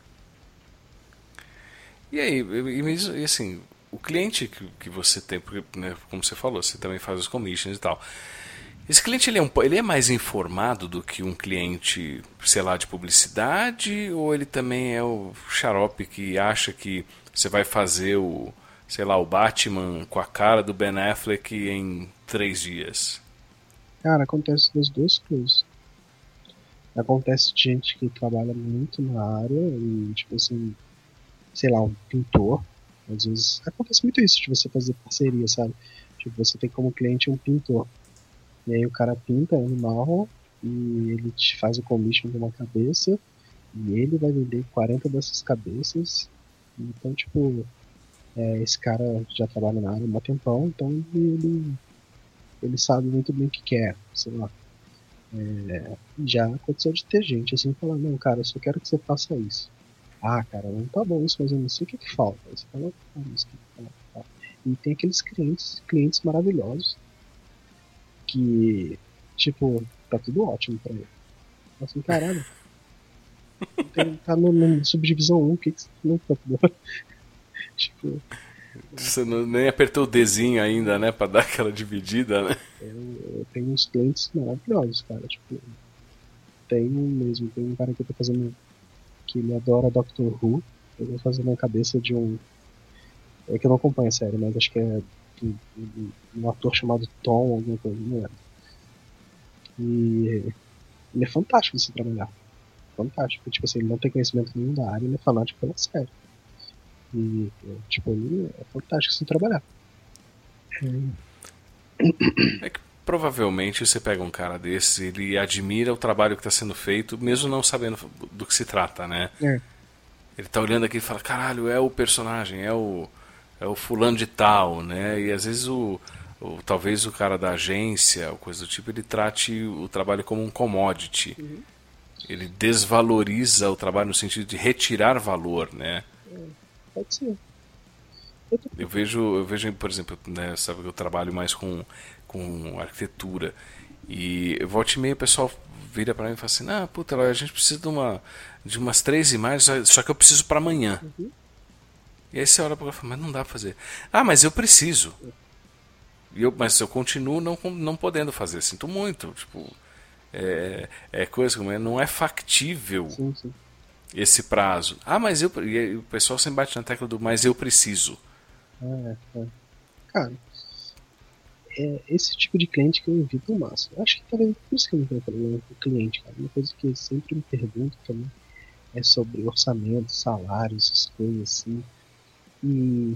E aí, e assim, o cliente que você tem, porque, né, como você falou, você também faz os commissions e tal. Esse cliente ele é mais informado do que um cliente, sei lá, de publicidade, ou ele também é o xarope que acha que você vai fazer o, sei lá, o Batman com a cara do Ben Affleck em 3 dias? Cara, acontece das duas coisas. Acontece de gente que trabalha muito na área e, tipo assim, sei lá, um pintor. Às vezes acontece muito isso de você fazer parceria, sabe? Tipo, você tem como cliente um pintor. E aí o cara pinta animal e ele te faz o commission de uma cabeça e ele vai vender 40 dessas cabeças. Então, tipo, esse cara já trabalha na área há um tempão, então ele sabe muito bem o que quer, sei lá. Já aconteceu de ter gente assim falar, não, cara, eu só quero que você faça isso. Ah, cara, não tá bom isso, mas eu não sei o que falta. Aí você fala, isso que falta. E tem aqueles clientes maravilhosos que, tipo, tá tudo ótimo pra ele. Assim, caralho. Tá no subdivisão 1, o que você não tá tudo Tipo. Você nem apertou o Dzinho ainda, né? Pra dar aquela dividida, né? Eu tenho uns clientes maravilhosos, cara. Tipo, tem um cara que eu tô fazendo que ele adora Doctor Who. Eu vou fazer na cabeça de um. É que eu não acompanho a série, mas acho que é um ator chamado Tom, alguma coisa, não lembro. E ele é fantástico de se trabalhar. Fantástico. Tipo assim, ele não tem conhecimento nenhum da área, ele é fanático pela série. E, tipo, ele é fantástico de se trabalhar. É que provavelmente você pega um cara desse, ele admira o trabalho que está sendo feito, mesmo não sabendo do que se trata, né? Ele tá olhando aqui e fala, caralho, é o personagem, é o fulano de tal, né? E às vezes talvez o cara da agência, ou coisa do tipo, ele trate o trabalho como um commodity. Ele desvaloriza o trabalho no sentido de retirar valor, né? Pode ser. Eu vejo, por exemplo, né, sabe que eu trabalho mais com arquitetura. E volta e meia o pessoal vira para mim e fala assim, puta, a gente precisa de umas 3 imagens, só que eu preciso para amanhã. E aí você olha para ele e fala, mas não dá pra fazer. Mas eu preciso. Mas eu continuo não podendo fazer. Sinto muito. Tipo, coisa como não é factível Sim. esse prazo. Mas e o pessoal sempre bate na tecla do mas eu preciso. Cara, é esse tipo de cliente que eu evito o máximo. Eu acho que talvez por isso que eu não tenho problema com o cliente, cara. Uma coisa que eu sempre me pergunto também é sobre orçamento, salários, essas coisas assim. E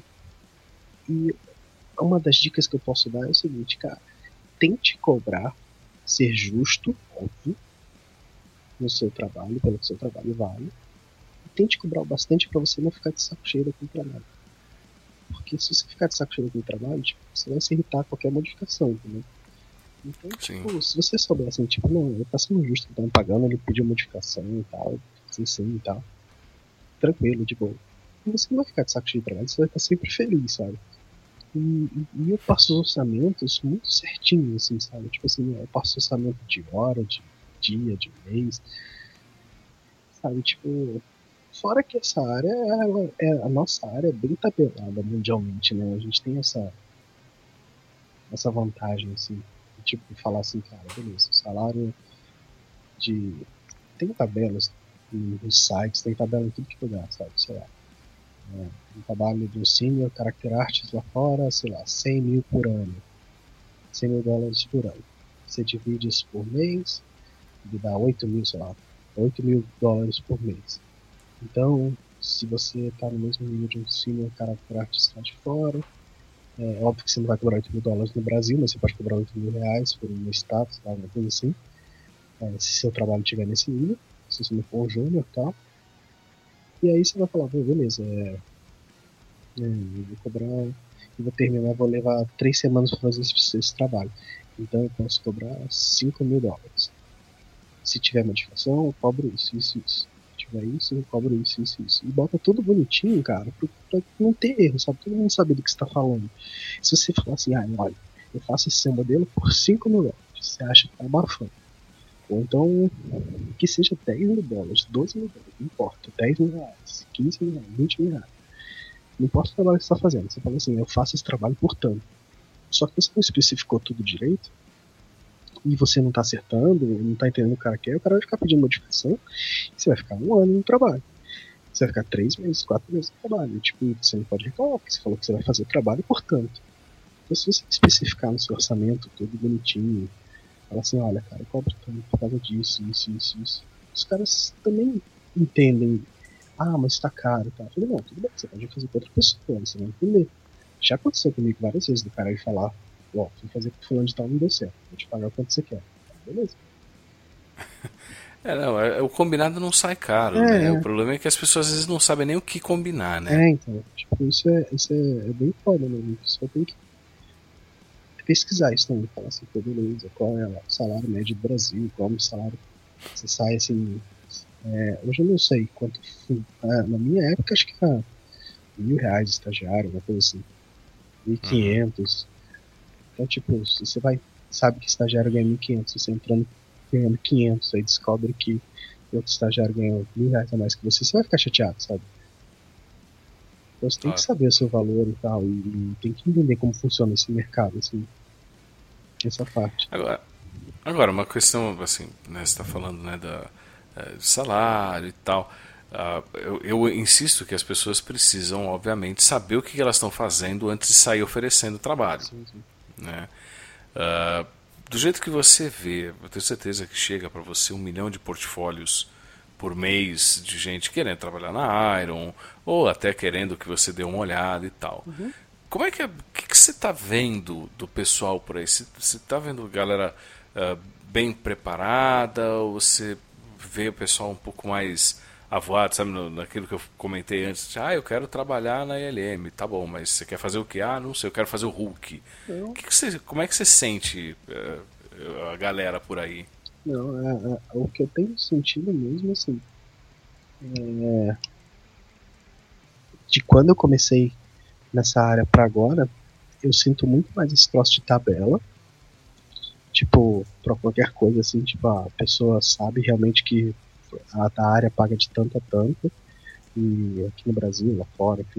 uma das dicas que eu posso dar é o seguinte, cara. Tente cobrar, ser justo, óbvio, no seu trabalho, pelo que o seu trabalho vale. E tente cobrar o bastante para você não ficar de saco cheio com o trabalho. Porque se você ficar de saco cheio com o trabalho, tipo, você vai se irritar a qualquer modificação, entendeu? Então, tipo, se você souber assim, tipo, não, ele tá sendo justo, estão pagando, ele pediu modificação e tal, sim e tal. Tranquilo, de boa. E você não vai ficar de saco cheio de trabalho, você vai estar sempre feliz, sabe? E eu passo os orçamentos muito certinho, assim, sabe? Tipo assim, eu passo orçamento de hora, de dia, de mês, sabe? Tipo, fora que essa área, a nossa área é bem tabelada mundialmente, né? A gente tem essa vantagem, assim. Tipo, falar assim, cara, beleza, o salário de... Tem tabelas nos sites, tem tabela em tudo que lugar, sabe? Sei lá. Um trabalho do Senior Character Artist lá fora, sei lá, 100 mil por ano. 100 mil dólares por ano. Você divide isso por mês, e dá 8 mil, sei lá, 8 mil dólares por mês. Então, se você está no mesmo nível de um Senior Character Artist lá de fora, é óbvio que você não vai cobrar 8 mil dólares no Brasil, mas você pode cobrar 8 mil reais por um status, tá, alguma coisa assim. Se seu trabalho estiver nesse nível, se você não for um júnior e tal. E aí você vai falar, beleza, eu vou cobrar, eu vou terminar, vou levar 3 semanas para fazer esse trabalho. Então eu posso cobrar 5 mil dólares. Se tiver modificação, eu cobro isso. Se tiver isso, eu cobro isso. E bota tudo bonitinho, cara, pra não ter erro, sabe? Todo mundo sabe do que você tá falando. Se você falar assim, olha, eu faço esse seu modelo por 5 mil dólares, você acha que tá abafando. Ou então, que seja 10 mil dólares, 12 mil dólares, não importa, 10 mil reais, 15 mil reais, 20 mil reais. Não importa o trabalho que você está fazendo, você fala assim, eu faço esse trabalho por tanto. Só que você não especificou tudo direito, e você não está acertando, não está entendendo o que o cara quer, o cara vai ficar pedindo modificação, e você vai ficar 1 ano no trabalho. Você vai ficar 3 meses, 4 meses no trabalho. Tipo, você não pode reclamar, porque você falou que você vai fazer o trabalho por tanto. Então, se você especificar no seu orçamento tudo bonitinho, fala assim, olha, cara, eu cobro tanto por causa disso, isso. Os caras também entendem. Ah, mas tá caro, tá? Eu falei, não, tudo bem, você pode fazer com outra pessoa, você vai entender. Já aconteceu comigo várias vezes do cara ir falar, fui fazer com fulano de tal, não deu certo, vou te pagar o quanto você quer. Beleza. O combinado não sai caro, né? O problema é que as pessoas às vezes não sabem nem o que combinar, né? Então, tipo, isso é bem foda, né? Só tem que pesquisar isso também, falar assim, beleza, qual é o salário médio do Brasil, qual é o salário, você sai assim, hoje eu não sei quanto, na minha época acho que era R$1.000 estagiário, uma coisa assim, 1.500, então tipo, se você sabe que estagiário ganha 1.500, você entrando ganhando 500, aí descobre que outro estagiário ganha R$1.000 a mais que você vai ficar chateado, sabe? Então você tem que saber o seu valor e tal, e tem que entender como funciona esse mercado, assim, essa parte. Agora uma questão, assim, né, você está falando, né, de salário e tal. Eu insisto que as pessoas precisam, obviamente, saber o que elas estão fazendo antes de sair oferecendo trabalho. Sim. Né? Do jeito que você vê, eu tenho certeza que chega para você 1 milhão de portfólios por mês de gente querendo trabalhar na Iron, ou até querendo que você dê uma olhada e tal. Como é que o que você está vendo do pessoal por aí? Você está vendo galera bem preparada, ou você vê o pessoal um pouco mais avoado, sabe, naquilo que eu comentei antes? Eu quero trabalhar na ILM, tá bom, mas você quer fazer o quê? Não sei, eu quero fazer o Hulk. Como é que você sente a galera por aí? Não, o que eu tenho sentido mesmo, assim, de quando eu comecei nessa área pra agora, eu sinto muito mais esse troço de tabela, tipo, pra qualquer coisa, assim, tipo, a pessoa sabe realmente que a área paga de tanto a tanto, e aqui no Brasil, lá fora, enfim.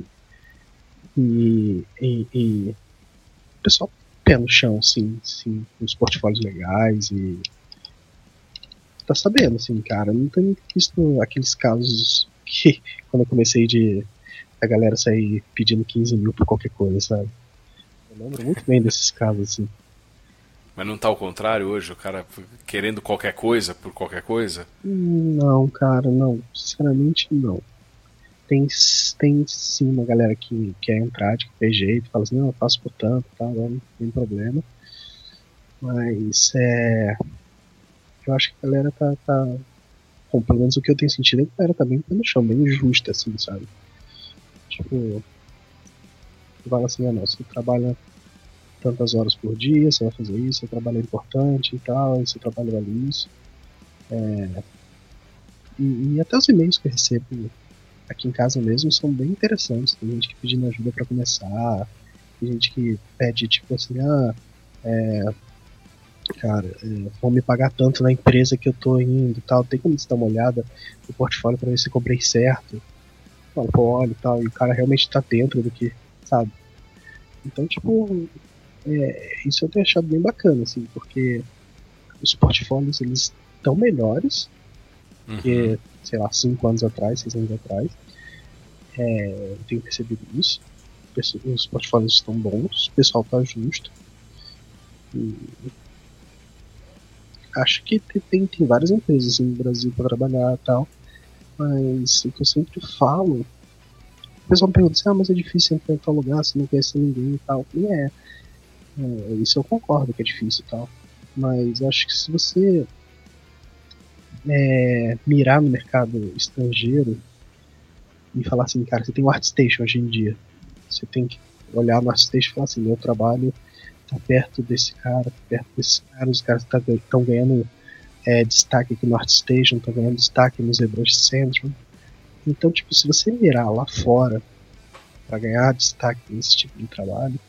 E o pessoal pé no chão, sim, uns portfólios legais e tá sabendo, assim, cara. Não tenho visto aqueles casos que quando eu comecei a galera sair pedindo 15 mil por qualquer coisa, sabe? Eu lembro muito bem desses casos, assim. Mas não tá ao contrário hoje, o cara querendo qualquer coisa por qualquer coisa? Não, cara, não. Sinceramente, não. Tem sim uma galera que quer entrar de qualquer jeito, fala assim, não, eu faço por tanto, tá, não tem problema. Mas eu acho que a galera tá bom, pelo menos o que eu tenho sentido é que a galera tá bem pé no chão, bem justa, assim, sabe? Tipo, fala assim, não, você trabalha tantas horas por dia, você vai fazer isso, seu trabalho é importante e tal, seu trabalho vale isso. E até os e-mails que eu recebo aqui em casa mesmo são bem interessantes. Tem gente que pedindo ajuda para começar, tem gente que pede tipo assim, cara, vão me pagar tanto na empresa que eu tô indo e tal, tem como você dar uma olhada no portfólio para ver se eu cobrei certo. Fala, olha e tal, e o cara realmente tá dentro do que, sabe? Então, tipo, Isso eu tenho achado bem bacana, assim, porque os portfólios, eles estão melhores que, sei lá, 5 anos atrás, 6 anos atrás. Eu tenho percebido isso. Os portfólios estão bons, o pessoal tá justo. E acho que tem várias empresas assim, no Brasil para trabalhar e tal. Mas o que eu sempre falo, o pessoal me pergunta assim, mas é difícil entrar em tal lugar, você não conhece ninguém e tal. E isso eu concordo que é difícil e tal. Mas acho que se você mirar no mercado estrangeiro e falar assim, cara, você tem o ArtStation hoje em dia. Você tem que olhar no ArtStation e falar assim, meu trabalho tá perto desse cara, os caras estão ganhando destaque aqui no ArtStation, estão ganhando destaque no ZBrush Central. Então, tipo, se você mirar lá fora para ganhar destaque nesse tipo de trabalho,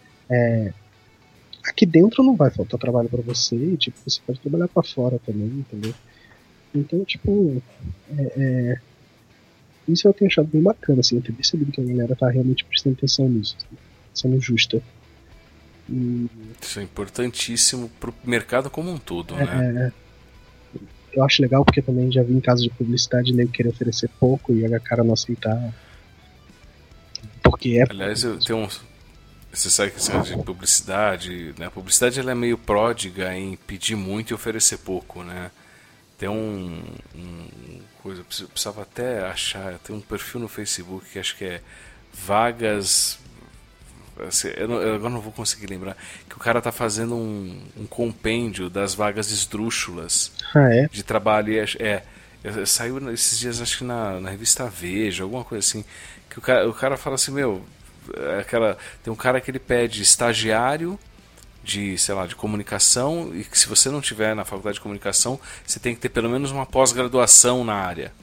aqui dentro não vai faltar trabalho para você, e tipo, você pode trabalhar para fora também, entendeu? Então, tipo, isso eu tenho achado bem bacana, assim, eu tenho percebido que a galera tá realmente prestando atenção nisso, assim, sendo justa. Isso é importantíssimo pro mercado como um todo, né? Eu acho legal porque também já vi em casos de publicidade nego querer oferecer pouco e a cara não aceitar. Porque aliás, eu tenho você sabe que esse de publicidade, né? A publicidade ela é meio pródiga em pedir muito e oferecer pouco, né? Tem coisa, eu precisava até achar, tem um perfil no Facebook que acho que é vagas, eu agora não vou conseguir lembrar, que o cara tá fazendo um compêndio das vagas esdrúxulas de trabalho. Saiu esses dias, acho que na revista Veja, alguma coisa assim, que o cara fala assim, tem um cara que ele pede estagiário de, sei lá, de comunicação, e que se você não tiver na faculdade de comunicação, você tem que ter pelo menos uma pós-graduação na área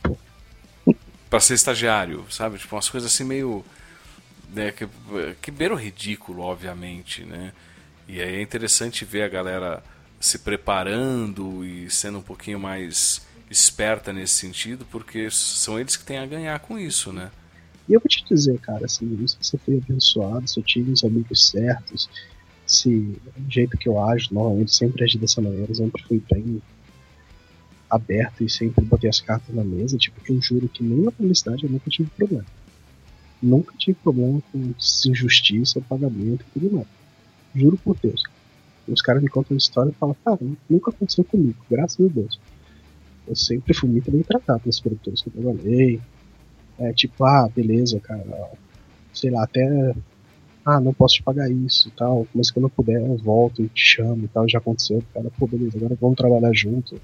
para ser estagiário, sabe? Tipo, umas coisas assim meio, né, que beira o ridículo, obviamente, né? E aí é interessante ver a galera se preparando e sendo um pouquinho mais esperta nesse sentido, porque são eles que têm a ganhar com isso, né? E eu vou te dizer, cara, assim, se você foi abençoado, se eu tive os amigos certos, se o jeito que eu ajo, normalmente sempre agi dessa maneira, sempre fui bem aberto e sempre botei as cartas na mesa, tipo, eu juro que nem na publicidade eu nunca tive problema. Nunca tive problema com injustiça, pagamento e tudo mais. Juro por Deus. Os caras me contam uma história e falam, cara, nunca aconteceu comigo, graças a Deus. Eu sempre fui muito bem tratado pelos produtores que eu trabalhei. Tipo, beleza, cara, sei lá, até não posso te pagar isso e tal, mas quando eu puder eu volto e te chamo e tal, já aconteceu, cara, pô, beleza, agora vamos trabalhar junto.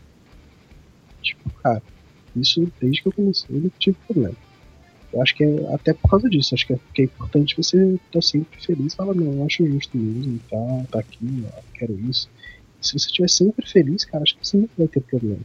Tipo, cara, isso desde que eu comecei eu não tive problema. Eu acho que até por causa disso, acho que é importante você estar sempre feliz e falar, não, eu acho justo mesmo e tá aqui, ó, quero isso. E se você estiver sempre feliz, cara, acho que você nunca vai ter problema.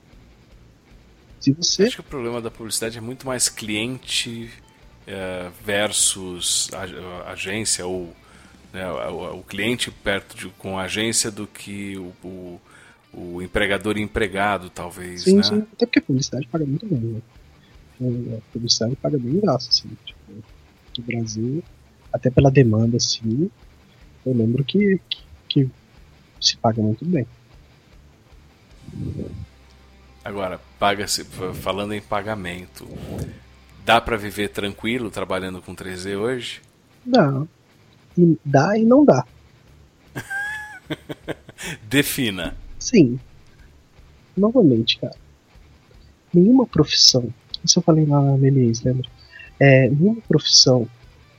Se você... Acho que o problema da publicidade é muito mais cliente versus agência, ou né, o cliente perto com a agência do que o empregador e empregado, talvez. Sim, né? sim, até porque a publicidade paga muito bem, né? A publicidade paga bem gasto, assim, tipo, no Brasil, até pela demanda, assim, eu lembro que se paga muito bem. Agora, paga-se, falando em pagamento, dá pra viver tranquilo trabalhando com 3D hoje? Dá e não dá. Defina. Sim. Novamente, cara. Nenhuma profissão, isso eu falei lá na Melies, lembra? Nenhuma profissão,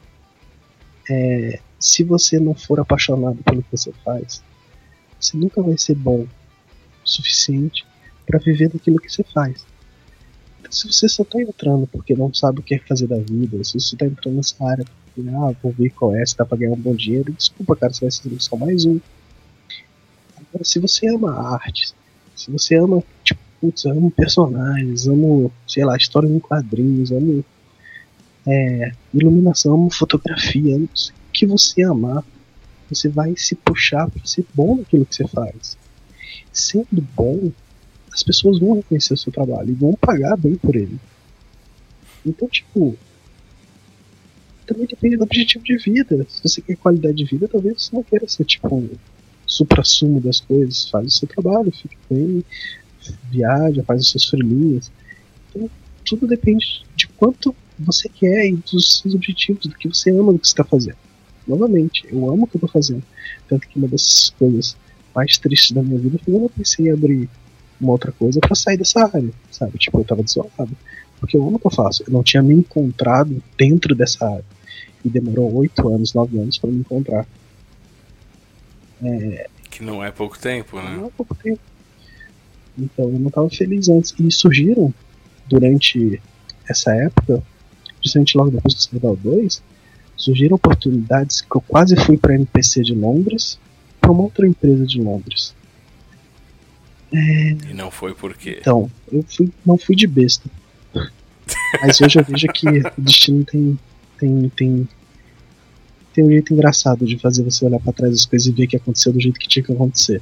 se você não for apaixonado pelo que você faz, você nunca vai ser bom o suficiente para viver daquilo que você faz. Então, se você só tá entrando porque não sabe o que é fazer da vida, se você tá entrando nessa área porque, vou ver qual é, se dá pra ganhar um bom dinheiro, desculpa, cara, você vai ser só mais um. Agora, se você ama a arte, se você ama, tipo, putz, amo personagens, amo, sei lá, história em quadrinhos, amo iluminação, amo fotografia, amo o que você amar, você vai se puxar pra ser bom naquilo que você faz. Sendo bom, as pessoas vão reconhecer o seu trabalho e vão pagar bem por ele. Então, tipo, também depende do objetivo de vida. Se você quer qualidade de vida, talvez você não queira ser tipo o supra-sumo das coisas. Faz o seu trabalho, fica bem, viaja, faz os seus freelinhas. Então, tudo depende de quanto você quer e dos seus objetivos, do que você ama do que você está fazendo. Novamente, eu amo o que eu estou fazendo. Tanto que uma das coisas mais tristes da minha vida foi quando eu pensei em abrir uma outra coisa para sair dessa área, sabe? Tipo, eu tava desolado. Porque eu amo o que eu faço. Eu não tinha me encontrado dentro dessa área. E demorou 8 anos, 9 anos para me encontrar. Que não é pouco tempo, né? Não é pouco tempo. Então eu não estava feliz antes. E surgiram, durante essa época, principalmente logo depois do Escadal 2, surgiram oportunidades que eu quase fui para a NPC de Londres, para uma outra empresa de Londres. E não foi por quê? Então, não fui de besta. Mas hoje eu vejo que o destino tem um jeito engraçado de fazer você olhar pra trás das coisas e ver que aconteceu do jeito que tinha que acontecer.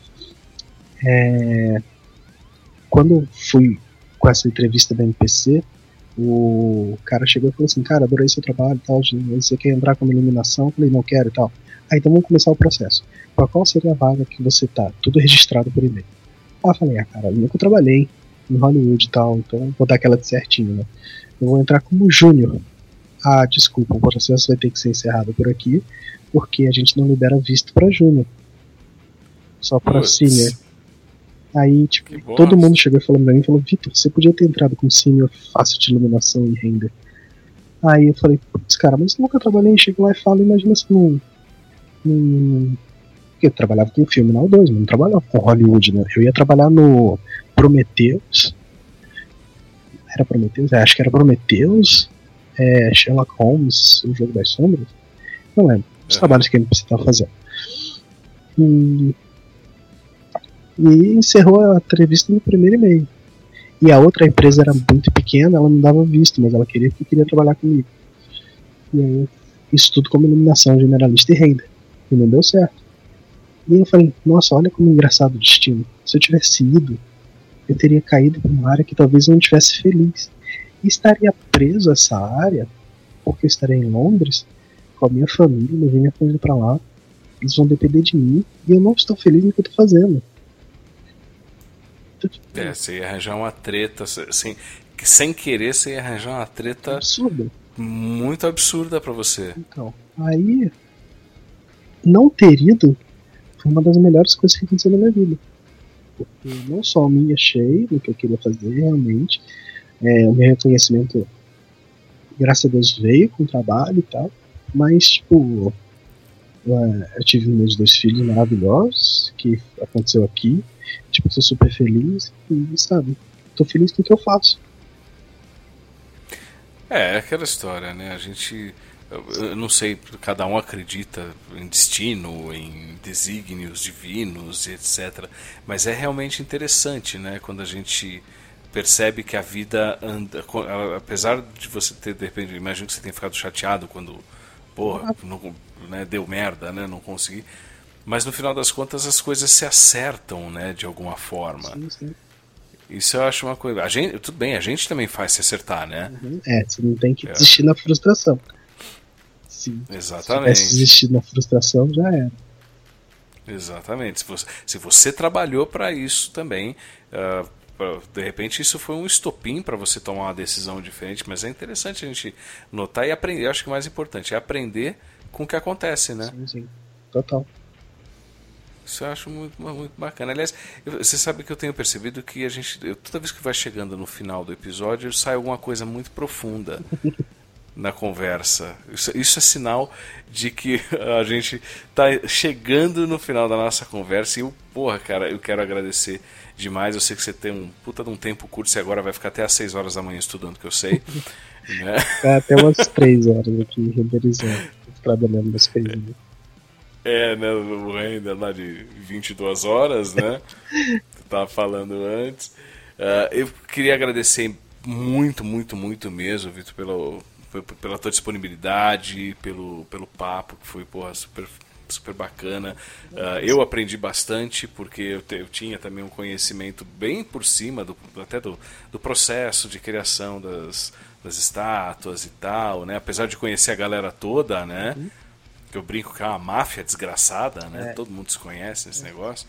Quando eu fui com essa entrevista da NPC, o cara chegou e falou assim: cara, adorei seu trabalho e tal, você quer entrar como iluminação? Eu falei: não quero e tal. Aí então vamos começar o processo. Pra qual seria a vaga que você tá? Tudo registrado por e-mail. Ah, eu falei: cara, eu nunca trabalhei em Hollywood e tal, então vou dar aquela de certinho, né? Eu vou entrar como júnior. Ah, desculpa, o processo vai ter que ser encerrado por aqui, porque a gente não libera visto pra júnior, só pra senior. Aí, tipo, todo mundo chegou e falou pra mim, Vitor, você podia ter entrado com senior fácil de iluminação e render. Aí eu falei: putz, cara, mas eu nunca trabalhei. Chego lá e falo: imagina se não... Porque eu trabalhava com filme na O2, mas não trabalhava com Hollywood, né? Eu ia trabalhar no Prometheus. Era Prometheus? Acho que era Prometheus, Sherlock Holmes, o Jogo das Sombras. Não lembro. Os trabalhos que a NPC estava fazendo. E encerrou a entrevista no primeiro e-mail. E a outra empresa era muito pequena, ela não dava visto, mas ela queria trabalhar comigo. E aí eu fiz tudo como iluminação generalista e render. E não deu certo. E eu falei: nossa, olha como engraçado o destino. Se eu tivesse ido, eu teria caído para uma área que talvez eu não estivesse feliz. E estaria preso a essa área, porque eu estaria em Londres, com a minha família, levei minha família para lá. Eles vão depender de mim, e eu não estou feliz no que eu estou fazendo. Você ia arranjar uma treta, sem querer, você ia arranjar uma treta absurda. Muito absurda pra você. Então, aí, não ter ido foi uma das melhores coisas que aconteceu na minha vida. Porque não só me achei no que eu queria fazer realmente, o meu reconhecimento, graças a Deus, veio com o trabalho e tal, mas, tipo, eu tive meus 2 filhos maravilhosos, que aconteceu aqui, tipo, tô super feliz e, sabe, tô feliz com o que eu faço. É aquela história, né? A gente, eu não sei, cada um acredita em destino, em desígnios divinos, etc. Mas é realmente interessante, né? Quando a gente percebe que a vida anda, apesar de você ter, de repente, imagino que você tenha ficado chateado quando, porra, não, né, deu merda, né? Não consegui. Mas no final das contas as coisas se acertam, né? De alguma forma. Sim, sim. Isso eu acho uma coisa. Tudo bem, a gente também faz se acertar, né? Você não tem que desistir na frustração. Exatamente. Se desistir na frustração, já era. Exatamente. Se você trabalhou para isso também, de repente isso foi um estopim para você tomar uma decisão diferente, mas é interessante a gente notar e aprender. Eu acho que o mais importante é aprender com o que acontece, né? Sim. Total. Isso eu acho muito, muito bacana. Aliás, você sabe que eu tenho percebido que toda vez que vai chegando no final do episódio, sai alguma coisa muito profunda na conversa. Isso é sinal de que a gente está chegando no final da nossa conversa. E cara, eu quero agradecer demais. Eu sei que você tem um puta de um tempo curto, você agora vai ficar até às 6 horas da manhã estudando, que eu sei. Né? Até umas 3 horas aqui renderizando, trabalhando nas coisinhas. Né, o render lá de 22 horas, né? Tu tava falando antes. Eu queria agradecer muito, muito, muito mesmo, Vitor, pela tua disponibilidade, pelo papo, que foi, super, super bacana. Eu aprendi bastante, porque eu tinha também um conhecimento bem por cima até do processo de criação das estátuas e tal, né? Apesar de conhecer a galera toda, né? Que eu brinco que é uma máfia desgraçada, né? Todo mundo se conhece nesse negócio.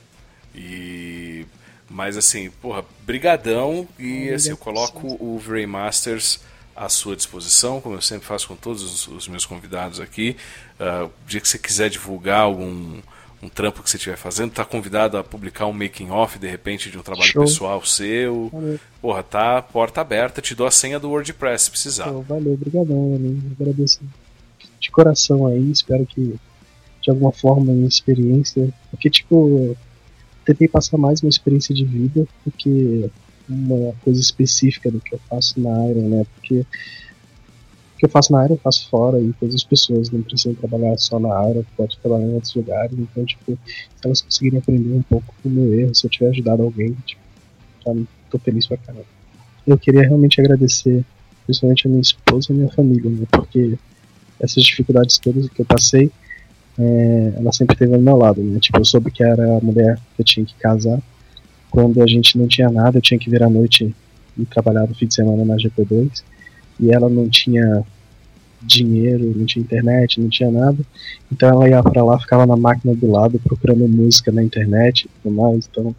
Mas assim, porra, brigadão. E assim, eu coloco o V-Ray Masters à sua disposição, como eu sempre faço com todos os meus convidados aqui. O dia que você quiser divulgar algum trampo que você estiver fazendo, tá convidado a publicar um making off de repente de um trabalho pessoal seu. Valeu. Porra, tá porta aberta, te dou a senha do WordPress se precisar. Valeu, obrigadão, amigo. Agradeço de coração aí, espero que de alguma forma minha experiência, porque tipo, tentei passar mais uma experiência de vida do que uma coisa específica do que eu faço na área, né? Porque o que eu faço na área eu faço fora e todas as pessoas não precisam trabalhar só na área, pode trabalhar em outros lugares, então tipo, se elas conseguirem aprender um pouco com o meu erro, se eu tiver ajudado alguém, tipo, já tô feliz pra caramba. Eu queria realmente agradecer principalmente a minha esposa e a minha família, né? Porque essas dificuldades todas que eu passei, ela sempre esteve ao meu lado, né? Tipo, eu soube que era a mulher que eu tinha que casar. Quando a gente não tinha nada, eu tinha que vir à noite e trabalhar no fim de semana na GP2. E ela não tinha dinheiro, não tinha internet, não tinha nada. Então ela ia pra lá, ficava na máquina do lado procurando música na internet e tudo mais. Então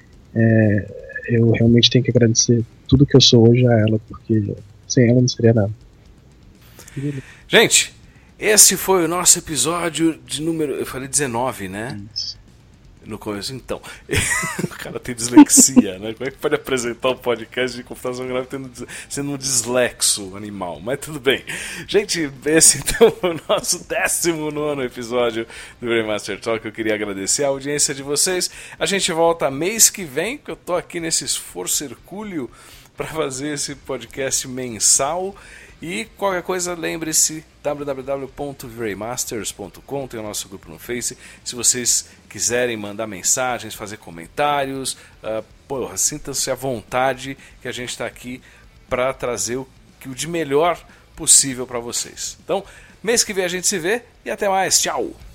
eu realmente tenho que agradecer tudo que eu sou hoje a ela, porque sem ela não seria nada. Gente, esse foi o nosso episódio de número... Eu falei 19, né? Isso. No começo, então. O cara tem dislexia, né? Como é que pode apresentar um podcast de computação gráfica sendo um dislexo animal? Mas tudo bem. Gente, esse então foi o nosso 19º episódio do V-Ray Master Talk. Eu queria agradecer a audiência de vocês. A gente volta mês que vem, que eu tô aqui nesse esforço hercúleo para fazer esse podcast mensal. E qualquer coisa, lembre-se, www.vraymasters.com, tem o nosso grupo no Face. Se vocês quiserem mandar mensagens, fazer comentários, sintam-se à vontade, que a gente está aqui para trazer o de melhor possível para vocês. Então, mês que vem a gente se vê e até mais. Tchau!